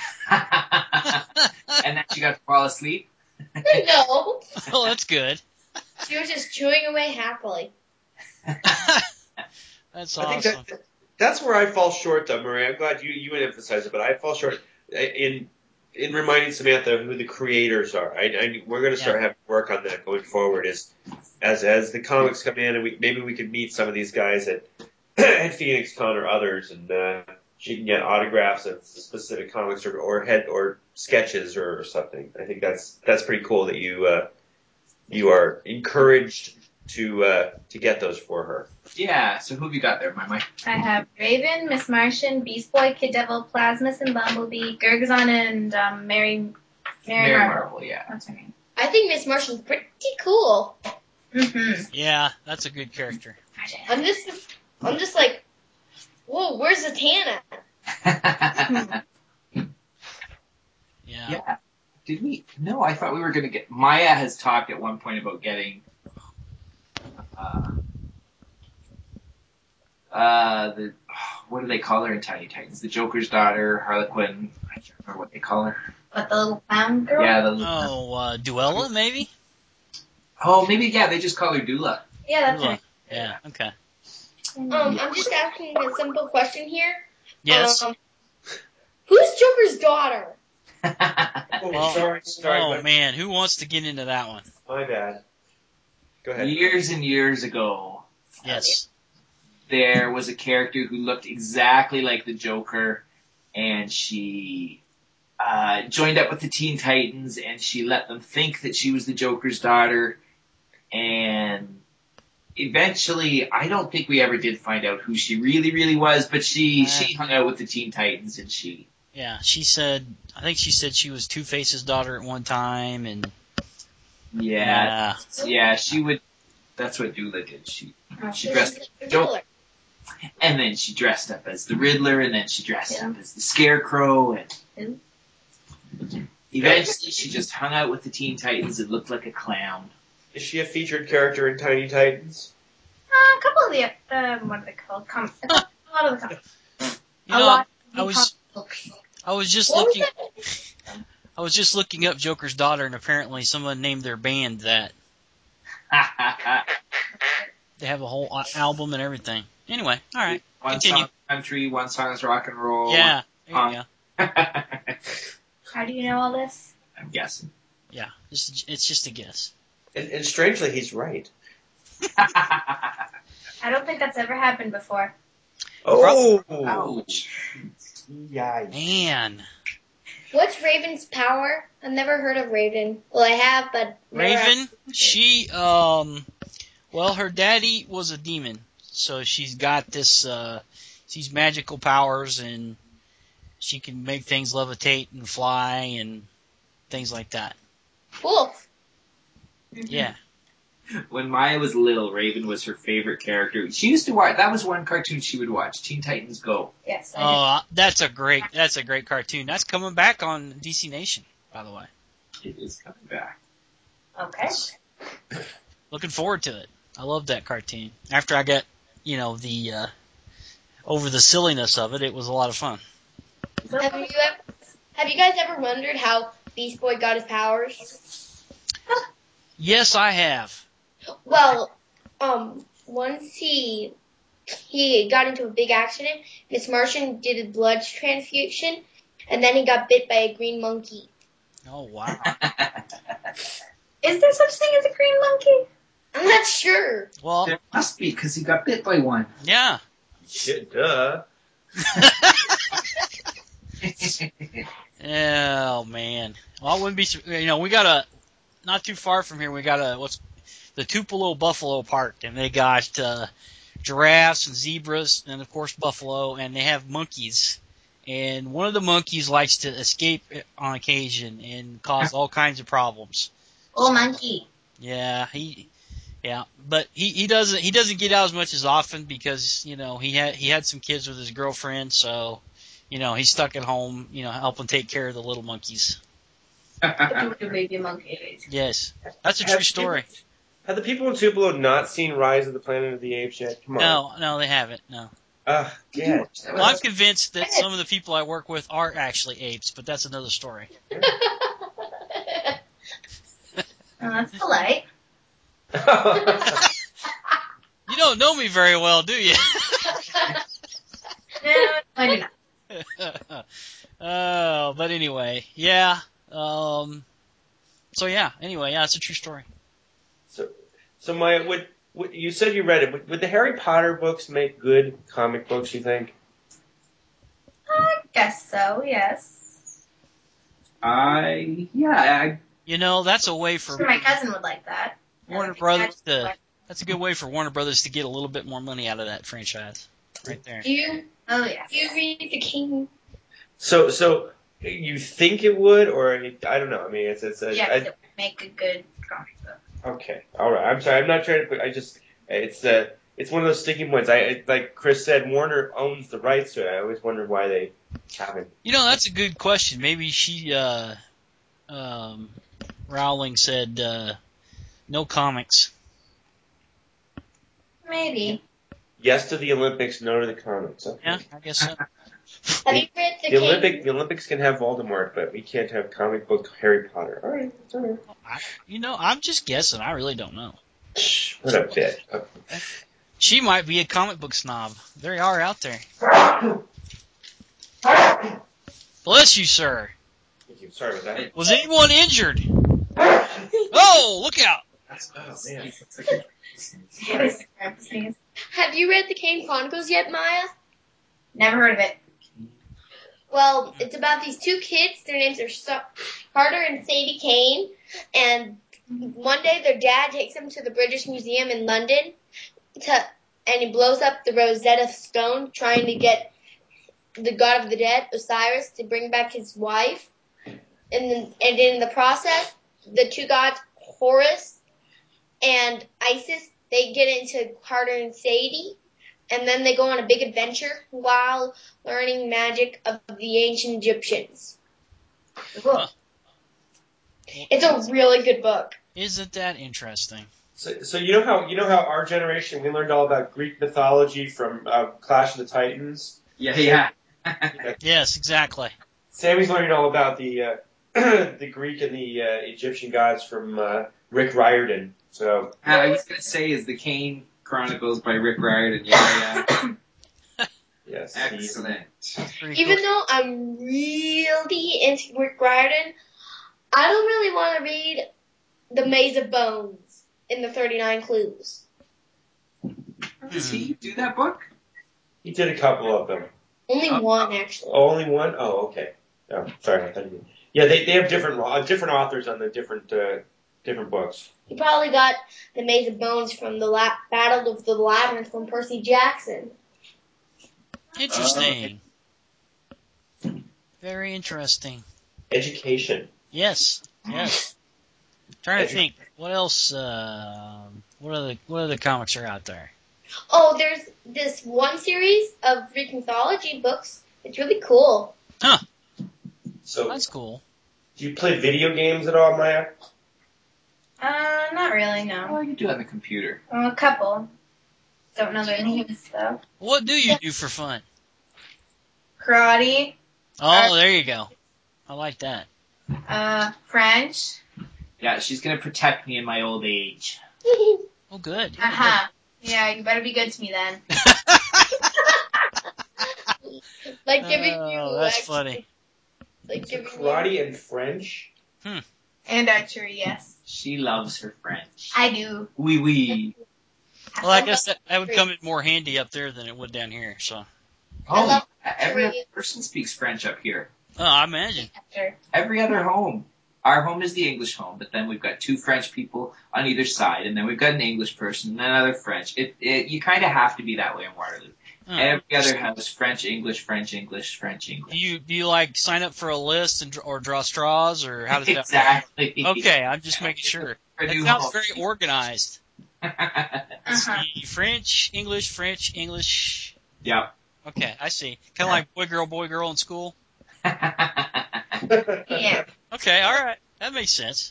And then she got to fall asleep. No, Oh, that's good. she was just chewing away happily. That's I think awesome. that, that's where I fall short, though, Marie. I'm glad you, you would emphasize it, but I fall short in in reminding Samantha who the creators are. I, I, we're going to start Yeah. having to work on that going forward. Is as as the comics come in, and we maybe we could meet some of these guys at at Phoenix Con or others, and uh, she can get autographs of specific comics or, or head or sketches or, or something. I think that's that's pretty cool that you uh, you are encouraged to uh, to get those for her. Yeah, so who have you got there, my Mike? I have Raven, Miss Martian, Beast Boy, Kid Devil, Plasmus, and Bumblebee, Gurgazon, and um, Mary, Mary, Mary Marvel. Marvel, yeah. That's her name. I think Miss Martian's pretty cool. Mm-hmm. Yeah, that's a good character. I'm just, I'm just like, whoa, where's Zatanna? Yeah. Yeah. Did we? No, I thought we were going to get. Maya has talked at one point about getting. Uh, uh, the what do they call her in Tiny Titans? The Joker's daughter, Harlequin. I can't remember what they call her. But the little clown girl? Yeah, the. Oh, uh, Duella, maybe? Oh, maybe yeah. They just call her Dula. Yeah, that's her Duella. Yeah, okay. name. Um, I'm just asking a simple question here. Yes. Um, who's Joker's daughter? Oh, Well, sorry, sorry, oh, but- man, who wants to get into that one? my bad. Go ahead. Years and years ago, Yes. there was a character who looked exactly like the Joker, and she uh, joined up with the Teen Titans, and she let them think that she was the Joker's daughter, and eventually, I don't think we ever did find out who she really, really was, but she, Uh. she hung out with the Teen Titans, and she... Yeah, she said, I think she said she was Two-Face's daughter at one time, and Yeah, yeah. yeah, she would... That's what Dula did. She Oh, she So dressed... she's the Joker. Riddler. And then she dressed up as the Riddler, and then she dressed Yeah. up as the Scarecrow, and Who? eventually she just hung out with the Teen Titans and looked like a clown. Is she a featured character in Tiny Titans? Uh, a couple of the, um, what are they called? Com- a, couple, a lot of the comics. You a know, lot of the I was comic books. I was just What was looking that? I was just looking up Joker's daughter, and apparently someone named their band that. They have a whole a- album and everything. Anyway, all right. One Continue. song country, one song is rock and roll. Yeah, there you go. How do you know all this? I'm guessing. Yeah, just, it's just a guess. And, and strangely, he's right. I don't think that's ever happened before. Oh! Ouch. Yikes. Man, What's Raven's power? I've never heard of Raven. Well, I have, but never Raven, she um, well, her daddy was a demon, so she's got this uh, these magical powers, and she can make things levitate and fly and things like that. Cool. Yeah. When Maya was little, Raven was her favorite character. She used to watch. That was one cartoon she would watch. Teen Titans Go. Yes. I Oh, that's a great that's a great cartoon. That's coming back on D C Nation, by the way. It is coming back. did. Okay. Looking forward to it. I love that cartoon. After I got, you know, the uh, over the silliness of it, it was a lot of fun. So, Have you ever, have you guys ever wondered how Beast Boy got his powers? Yes, I have. Well, um, once he he got into a big accident, Miss Martian did a blood transfusion, and then he got bit by a green monkey. Oh wow. is there such thing as a green monkey? I'm not sure. Well, There must be, because he got bit by one. yeah. Shit, duh. Oh man. Well, I wouldn't be. sur- You know, we got a not too far from here. We got a what's the Tupelo Buffalo Park, and they got uh, giraffes and zebras, and of course buffalo, and they have monkeys. And one of the monkeys likes to escape on occasion and cause all kinds of problems. Oh, monkey. Yeah, he, yeah, but he, he doesn't he doesn't get out as much as often because you know he had he had some kids with his girlfriend, so you know, he's stuck at home, you know, helping take care of the little monkeys. The baby monkeys. Yes, that's a Have true story. people- Have the people in Tupelo not seen Rise of the Planet of the Apes yet? Come on. No, no, they haven't. No. Ugh, yeah. Well, I'm convinced that some of the people I work with are actually apes, but that's another story. Oh, that's polite. You don't know me very well, do you? No, I do not. Oh, but anyway, yeah. Um, so yeah, anyway, yeah, it's a true story. so, so Maya, would, would you said you read it? Would, would the Harry Potter books make good comic books? You think? I guess so, yes. I yeah, I You know, that's a way for Sure, my cousin would like that. Warner Yeah, Brothers my to. cousin That's a good way for Warner Brothers to get a little bit more money out of that franchise, right there. Do you Oh, yes. do you read the King? So, so you think it would, or I don't know. I mean, it's it's a, Yes, I- it would make a good comic book. okay, all right. I'm sorry. I'm not trying to put. I just it's uh it's one of those sticking points. I it, like Chris said, Warner owns the rights to it. I always wondered why they haven't. You know, that's a good question. Maybe she, uh, um, Rowling said, uh, no comics. Maybe. Yes to the Olympics, no to the comics. Okay. Yeah, I guess so. Have you read the, The King? Olympic the Olympics can have Voldemort, but we can't have comic book Harry Potter. All right, all right. I, you know, I'm just guessing. I really don't know. Shh, what a bit. Okay. She might be a comic book snob. They are out there. Bless you, sir. Thank you. Sorry about that. Was anyone injured? Oh, look out. Oh man. It is the Krampus sneeze. Have you read the Kane Chronicles yet, Maya? Never heard of it. Well, it's about these two kids. Their names are so- Carter and Sadie Kane. And one day their dad takes them to the British Museum in London, to, and he blows up the Rosetta Stone, trying to get the god of the dead, Osiris, to bring back his wife. And, then, and in the process, the two gods, Horus and Isis, they get into Carter and Sadie. And then they go on a big adventure while learning magic of the ancient Egyptians. Cool. It's a really good book. Isn't that interesting? So, so you know how you know how our generation we learned all about Greek mythology from uh, Clash of the Titans. yeah yeah. Yes, exactly. Sammy's learning all about the uh, the Greek and the uh, Egyptian gods from uh, Rick Riordan. So I was gonna say is the Kane Chronicles by Rick Riordan. Yeah, yeah. yes, he- Excellent. Pretty Even cool. though I'm really into Rick Riordan, I don't really want to read The Maze of Bones in the thirty-nine Clues. Does he do that book? he did a couple of them. Only Oh. one, actually. Only one? Oh, okay. Oh, sorry. I thought you did. Yeah, they they have different uh, different authors on the different uh, different books. He probably got The Maze of Bones from the La- Battle of the Labyrinth from Percy Jackson. Interesting. Very interesting. Education. Yes, yes. Trying to think, what else? Uh, what other what other comics are out there? Oh, there's this one series of Greek mythology books. It's really cool. So, That's cool. do you play video games at all, Maya? Uh, not really, Oh, no. you can do it on the computer. Well, a couple. Don't know their names, though. What do you do for fun? Karate, Oh, there you go. I like that. uh, French. Yeah, she's gonna protect me in my old age. Oh, good. Uh-huh. Yeah, you better be good to me then. Like giving you. Oh, that's actually- funny. Like So giving karate and French. And archery, yes. She loves her French. I do. Oui, oui. Well, I guess that, that would come in more handy up there than it would down here. So, I Oh, love every other archery. person speaks French up here. oh, I imagine. Sure. Every other home. Our home is the English home, but then we've got two French people on either side, and then we've got an English person and another French. It, it you kind of have to be that way in Waterloo. Oh. Every other house, French, English, French, English, French, English. Do you do you like sign up for a list and dr- or draw straws or how does that exactly. work? Okay, I'm just making sure. For That new sounds home. very organized. Let's Uh-huh. see, French, English, French, English. Yeah. Okay, I see. Kind of like boy girl, boy girl in school. Yeah. Okay, all right, that makes sense.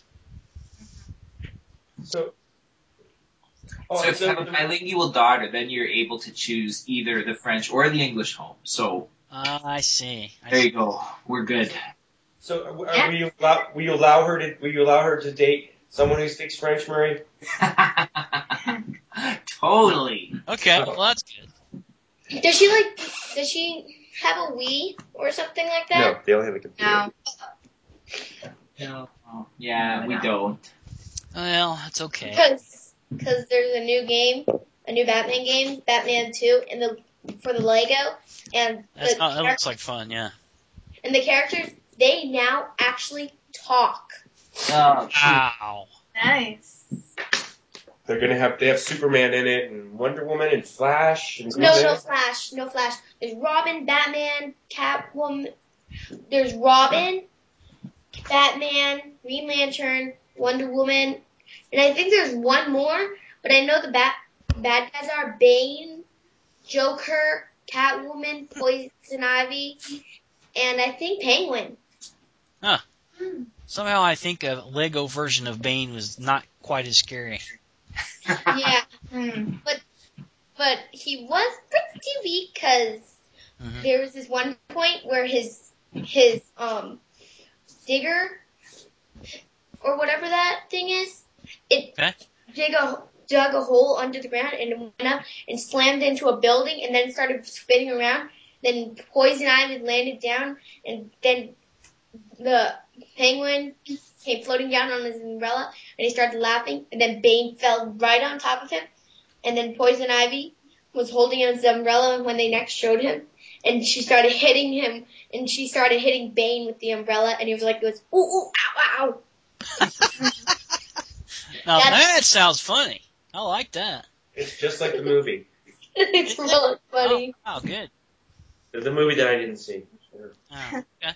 So, oh, So if you so have a bilingual daughter, then you're able to choose either the French or the English home. So Uh, I see. I there see. you go. We're good. so uh, Yeah. will you allow will you allow her to will you allow her to date someone who speaks French, Murray? Totally. Okay, well that's good. Does she like? Does she have a Wii or something like that? No, they only have a computer. No. No. Yeah, No, we no. don't. Well, it's okay. Because because there's a new game, a new Batman game, Batman Two, in the for the Lego, and That's the not, that char- looks like fun. Yeah. and the characters they now actually talk. Oh, Wow. Nice. They're gonna have they have Superman in it and Wonder Woman and Flash and No, who's in no it? Flash, no Flash. There's Robin, Batman, Catwoman. There's Robin, Batman, Green Lantern, Wonder Woman, and I think there's one more. But I know the bat bad guys are Bane, Joker, Catwoman, Poison Ivy, and I think Penguin. Somehow I think a Lego version of Bane was not quite as scary. Yeah, Hmm. but he was pretty weak because Mhm. there was this one point where his his um digger or whatever that thing is, it Okay. dig a dug a hole under the ground and it went up and slammed into a building and then started spinning around. Then Poison Ivy landed down and then the Penguin came floating down on his umbrella and he started laughing and then Bane fell right on top of him and then Poison Ivy was holding his umbrella when they next showed him and she started hitting him and she started hitting Bane with the umbrella and he was like, it was, ooh, ooh, ow, ow. Now That's- that sounds funny. I like that. It's just like the movie. It's Is it? really funny. Oh, wow, good. The movie that I didn't see. Oh, okay.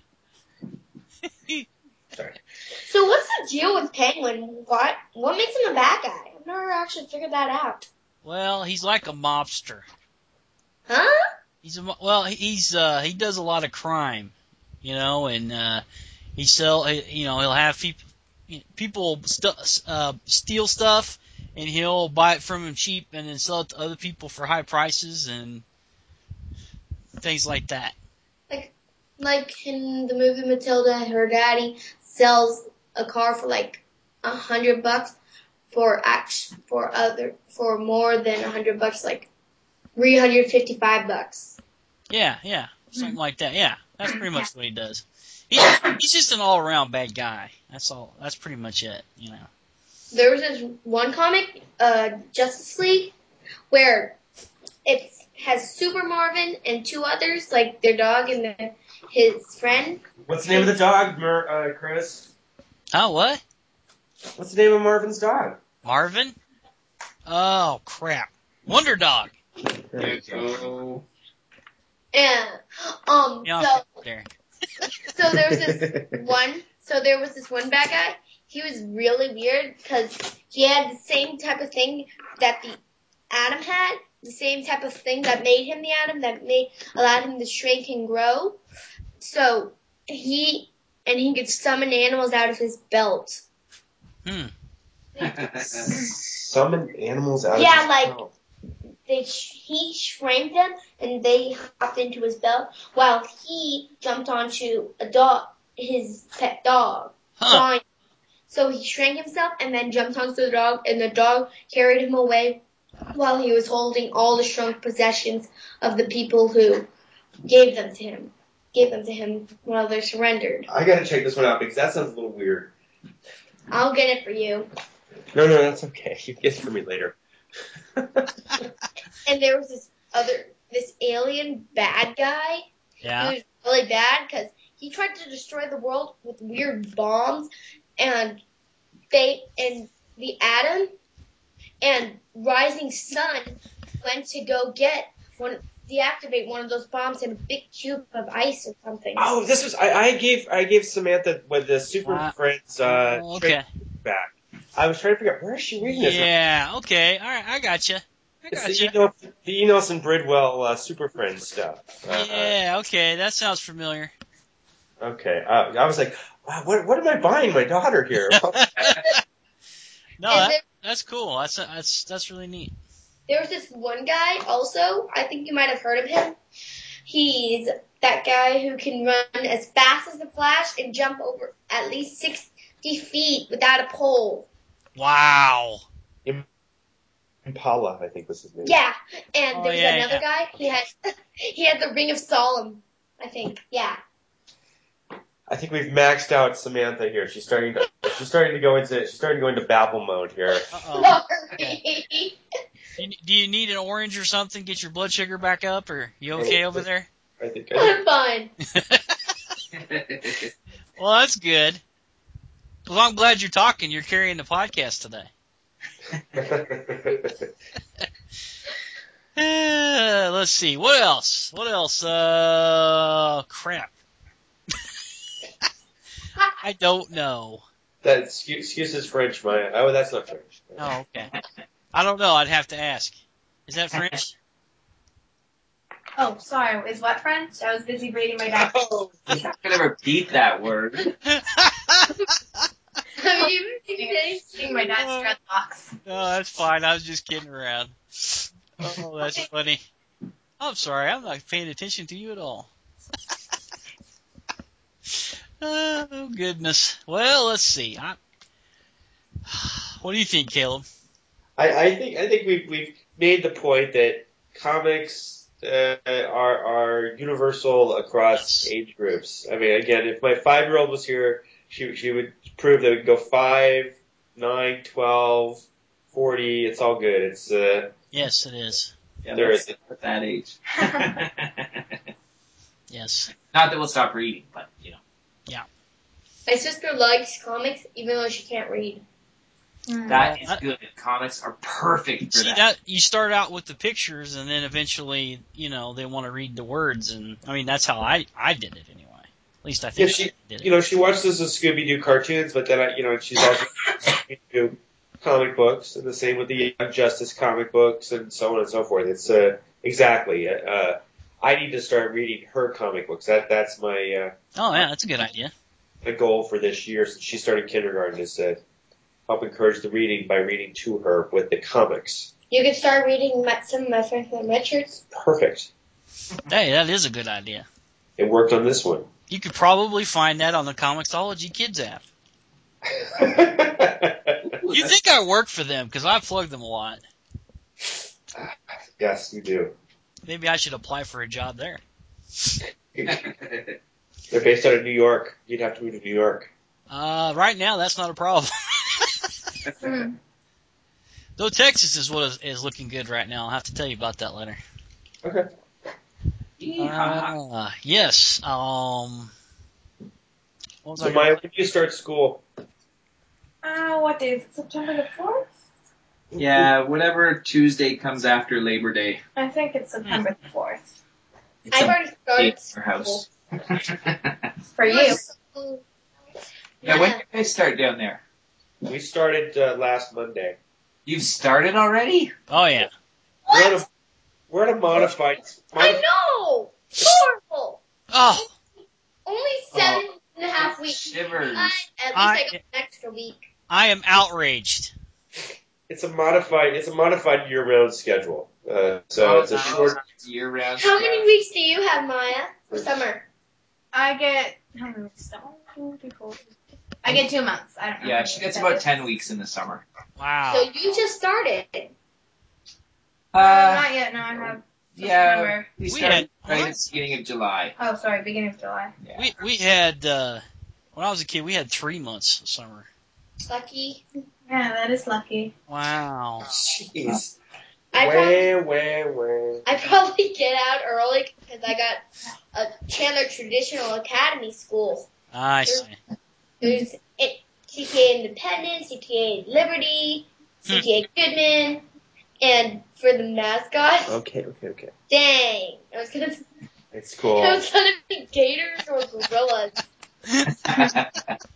Sorry. So what's the deal with Penguin? What what makes him a bad guy? I've never actually figured that out. Well, he's like a mobster. Huh? He's a mo- well, he's uh he does a lot of crime, you know, and uh he sell you know he'll have people people st- uh, steal stuff and he'll buy it from him cheap and then sell it to other people for high prices and things like that. Like in the movie Matilda, her daddy sells a car for like a hundred bucks for act for other for more than a hundred bucks, like three hundred fifty five bucks. Yeah, yeah, something like that. Yeah, that's pretty much Yeah. what he does. He, he's just an all around bad guy. That's all. That's pretty much it. You know. There was this one comic, uh, Justice League, where it has Super Marvin and two others, like their dog and the, his friend. What's the name of the dog, Mer- uh, Chris? Oh, what? What's the name of Marvin's dog? Marvin? Oh crap! Wonder Dog. There you go. And um, Yeah, so there. so there was this one. So there was this one bad guy. He was really weird because he had the same type of thing that the Atom had, the same type of thing that made him the Atom, that made allowed him to shrink and grow. So he and he could summon animals out of his belt. Hmm. Summon animals out Yeah, of his like- mouth. They he shrank them and they hopped into his belt while he jumped onto a dog, his pet dog. Huh. Fine. So he shrank himself and then jumped onto the dog, and the dog carried him away while he was holding all the shrunk possessions of the people who gave them to him. Gave them to him while they surrendered. I gotta check this one out because that sounds a little weird. I'll get it for you. No, no, that's okay. You can get it for me later. And there was this other, this alien bad guy. Yeah. He was really bad because he tried to destroy the world with weird bombs, and they and the Atom and Rising Sun went to go get one, deactivate one of those bombs in a big cube of ice or something. Oh, this was I, I gave I gave Samantha with the Super Wow. Friends uh, Oh, trade okay. back. I was trying to figure out where is she reading this. Yeah. Okay. All right. I got you. I It's gotcha. the Enos, the Enos and Bridwell uh, Super Friends stuff. Uh, Yeah, okay, that sounds familiar. Okay. Uh, I was like, wow, what, what am I buying my daughter here? No, And that, there, that's cool. That's that's that's really neat. there was this one guy also, I think you might have heard of him. He's that guy who can run as fast as the Flash and jump over at least sixty feet without a pole. Wow. Impala, I think was his name. Yeah, and Oh, there was yeah, another yeah. guy. He had he had the Ring of Solomon, I think. Yeah. I think we've maxed out Samantha here. She's starting to she's starting to go into she's starting to go into babble mode here. Uh-oh. Sorry. Do you, do you need an orange or something? Get your blood sugar back up, or you okay over there? I think. I I'm fine. Well, that's good. Well, I'm glid you're talking. You're carrying the podcast today. think. Uh, let's see. What else? What else? Uh, crap. I don't know. that excuse, excuse is French, Maya. Oh, that's not French. Oh, okay. I don't know. I'd have to ask. Is that French? Oh, sorry. Is what French? I was busy reading my dad's. Oh, I'm not gonna repeat that word. Have you ever seen Reading my dad's dreadlocks. No, that's fine. I was just kidding around. Oh, that's funny. I'm sorry. I'm not paying attention to you at all. Oh, goodness. Well, let's see. I, what do you think, Caleb? I, I think I think we've we've made the point that comics uh, are are universal across Yes. age groups. I mean, again, if my five year old was here, she she would prove that we could go five, nine, twelve, forty. It's all good. It's uh, Yes, it is. Yeah, There let's is. at that age. Yes. Not that we'll stop reading, but you know. My sister likes comics even though she can't read. That Well, is I- good. Comics are perfect for See that. that you start out with the pictures, and then eventually, you know, they want to read the words, and I mean that's how I I did it anyway. At least I yeah, think she I did it. you know she watches the Scooby Doo cartoons, but then I, you know she's also Scooby Doo comic books, and the same with the Young Justice comic books, and so on and so forth. It's uh, exactly. Uh, I need to start reading her comic books. That that's my uh, Oh yeah, that's a good idea. my goal for this year since she started kindergarten is to help encourage the reading by reading to her with the comics. You could start reading my, some of my Franklin Richards. Perfect. Hey, that is a good idea. It worked on this one. You could probably find that on the Comixology Kids app. You think I work for them because I plug them a lot. Yes, you do. Maybe I should apply for a job there. They're based out of New York. You'd have to move to New York. Uh, right now, that's not a problem. Hmm. Though Texas is what is, is looking good right now. I'll have to tell you about that later. Okay. Yeehaw. Uh, yes. Um. What was I So, gonna- Maya, when do you start school? Uh, what day is it? September the fourth? Yeah, whatever Tuesday comes after Labor Day. I think it's September the fourth. It's I've a already day started at our school. house. For you. Yeah, when Yeah. did you guys start down there? We started uh, last Monday. You've started already? Oh yeah. We're at What? a, we're at a modified. I modified know! Horrible! Oh, Only seven and a half weeks. Shivers. But at least I- I got an extra week. I am outraged. it's a modified. It's a modified year-round schedule. Uh, so it's a nice. short. Year round. How many weeks do you have, Maya, for summer? I get how many weeks? One, two, three, four. I get two months. I don't know. Yeah, how she many gets that about is. ten weeks in the summer. Wow. So you just started. Uh, Uh, not yet. No, I have. yeah, September. we We started had- right at the beginning of July. Oh, sorry, beginning of July. Yeah. We we had uh, when I was a kid, we had three months of summer. Lucky. Yeah, that is lucky. Wow. Jeez. I probably, Wah, wah, wah. I probably get out early because I got a Chandler Traditional Academy School. I see. There's it, C T A Independence, C T A Liberty, C T A Goodman, and for the mascot, Okay, okay, okay. dang, I was gonna, It's cool. it was gonna be gators or gorillas.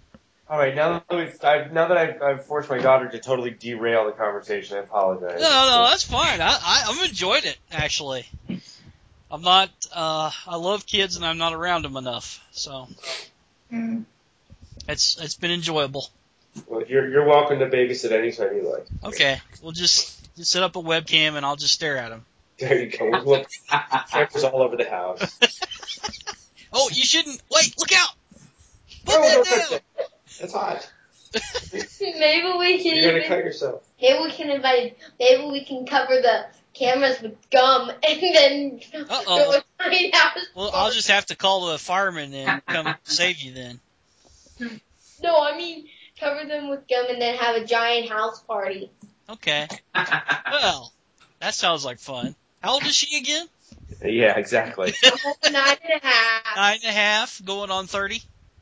All right, now that we've, I've, now that I've, I've forced my daughter to totally derail the conversation, I apologize. No, no, that's fine. I, I I've enjoyed it actually. I'm not. Uh, I love kids, and I'm not around them enough, so Mm. it's it's been enjoyable. Well, you're you're welcome to babysit anytime you like. Okay, we'll just, just set up a webcam, and I'll just stare at them. There you go. We'll, we'll cameras all over the house. Oh, you shouldn't. Wait, look out! Put No, that don't down! touch that. It's hot. Maybe we can You're gonna even, cut yourself. maybe we can invite, maybe we can cover the cameras with gum and then Uh-oh. throw a tiny house Well, party. I'll just have to call the fireman and come save you then. No, I mean cover them with gum and then have a giant house party. Okay. Well, that sounds like fun. How old is she again? Yeah, exactly. Nine and a half. Nine and a half, going on thirty.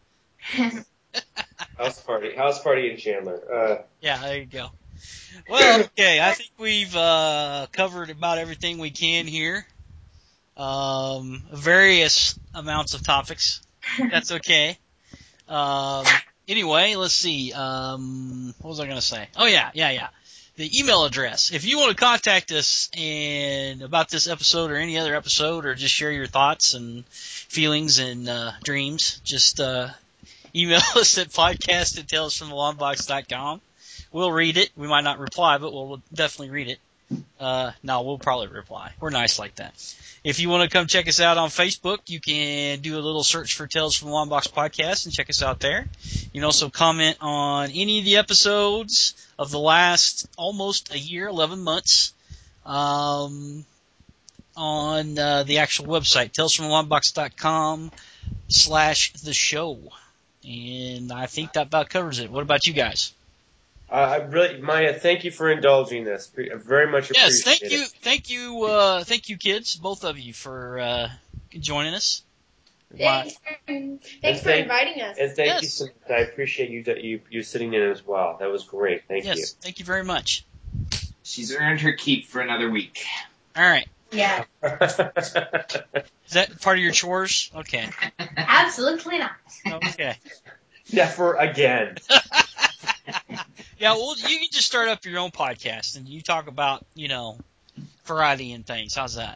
House party. House party in Chandler. Uh, Yeah, there you go. Well, okay, I think we've uh, covered about everything we can here. Um, various amounts of topics. That's okay. Um, anyway, let's see. Um, what was I going to say? Oh, yeah, yeah, yeah. The email address. If you want to contact us and about this episode or any other episode, or just share your thoughts and feelings and uh, dreams, just uh, email us at podcast at tales from the long box dot com. We'll read it. We might not reply, but we'll definitely read it. Uh, no, we'll probably reply. We're nice like that. If you want to come check us out on Facebook, you can do a little search for Tales from the Long Box Podcast and check us out there. You can also comment on any of the episodes of the last almost a year, eleven months, um, on uh, the actual website, tales from the long box dot com slash the show. And I think that about covers it. What about you guys? uh, I really, Maya, thank you for indulging this. Pre- I very much appreciate Yes, thank it. you, thank you, uh, thank you, kids, both of you, for uh, joining us. Thanks for, thanks And for thank- inviting us. And thank you, Yes. Samantha. I appreciate you, you you sitting in as well. That was great. Thank Yes, thank you very much. She's earned her keep for another week. All right, Yeah, you. is that part of your chores? Okay, absolutely not. okay. Never again. Yeah, well, you can just start up your own podcast and you talk about, you know, variety and things. How's that?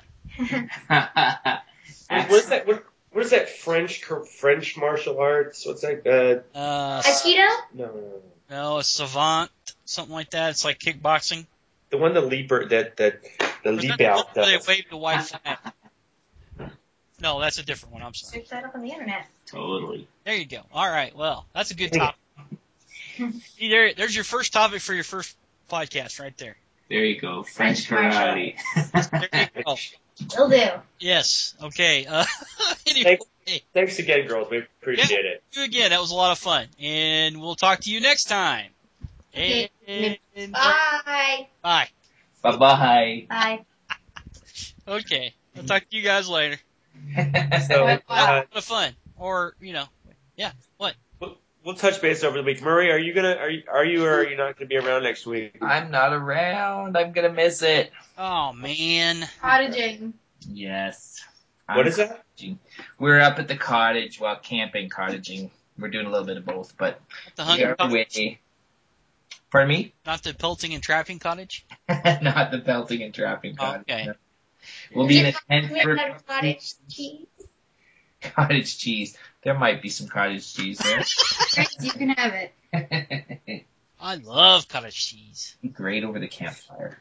What, what is that? What, what is that French French martial arts? What's that? Uh, Uh, Aikido? no, no, no. no, a savant, something like that. It's like kickboxing. The one the leaper that that the Or is leap that out the one where does. they wave the white flag? No, that's a different one. I'm sorry. Search that up on the internet. Totally. There you go. All right. Well, that's a good topic. See, there, there's your first topic for your first podcast right there. There you go. French French martial karate. There you go. Will do. Yes. Okay. Uh, anyway, Thanks, thanks again, girls. We appreciate it. you again. That was a lot of fun, and we'll talk to you next time. And, and Bye. bye. Bye-bye. Bye. Okay. I'll talk to you guys later. So Bye. uh, A lot of fun, or you know, yeah. What? we'll, we'll touch base over the week. Murray, are you gonna are you are you or are you not gonna be around next week? I'm not around. I'm gonna miss it. Oh man. Cottaging. Yes. What is that? We're up at the cottage, well, camping, cottaging. We're doing a little bit of both, but The we hunting are cottage, away. Pardon me? not the pelting and trapping cottage. Not the pelting and trapping Oh, cottage. okay. no. We'll be in a tent We for had cottage cheese. cottage cheese. There might be some cottage cheese there. Chris, you can have it. I love cottage cheese. Be great over the campfire.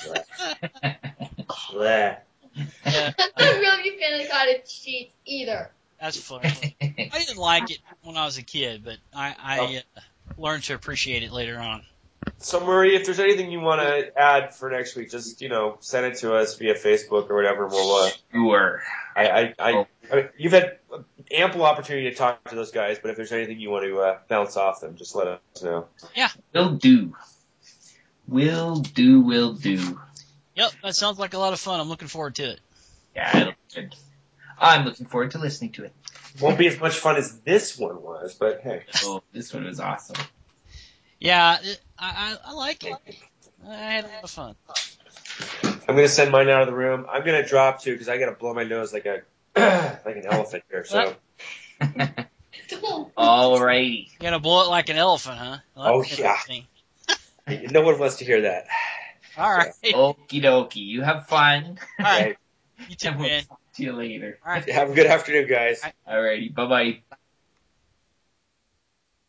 Bleh. Yeah, I'm not really a fan of cottage cheese either. that's funny. I didn't like it when I was a kid, but I, I uh, learned to appreciate it later on. So Murray, if there's anything you want to add for next week, just you know send it to us via Facebook or whatever. We'll. Uh, Sure. I, I, I, I mean, you've had ample opportunity to talk to those guys, but if there's anything you want to uh, bounce off them, just let us know. Will do. Will do, will do. Yep, that sounds like a lot of fun. I'm looking forward to it. Yeah, it'll be good. I'm looking forward to listening to it. Won't be as much fun as this one was, but hey. Oh, this one was awesome. Yeah, it, I, I, I like it. I had a lot of fun. I'm gonna send mine out of the room. I'm gonna drop too because I gotta blow my nose like a like an elephant here. So Don't. Alrighty. You're gonna blow it like an elephant, huh? Well, Oh, that's yeah. interesting. No one wants to hear that. All right. Okie dokie. You have fun. All right. Okay. You too, And we'll man. talk to you later. All right. Have a good afternoon, guys. Alrighty. Bye bye.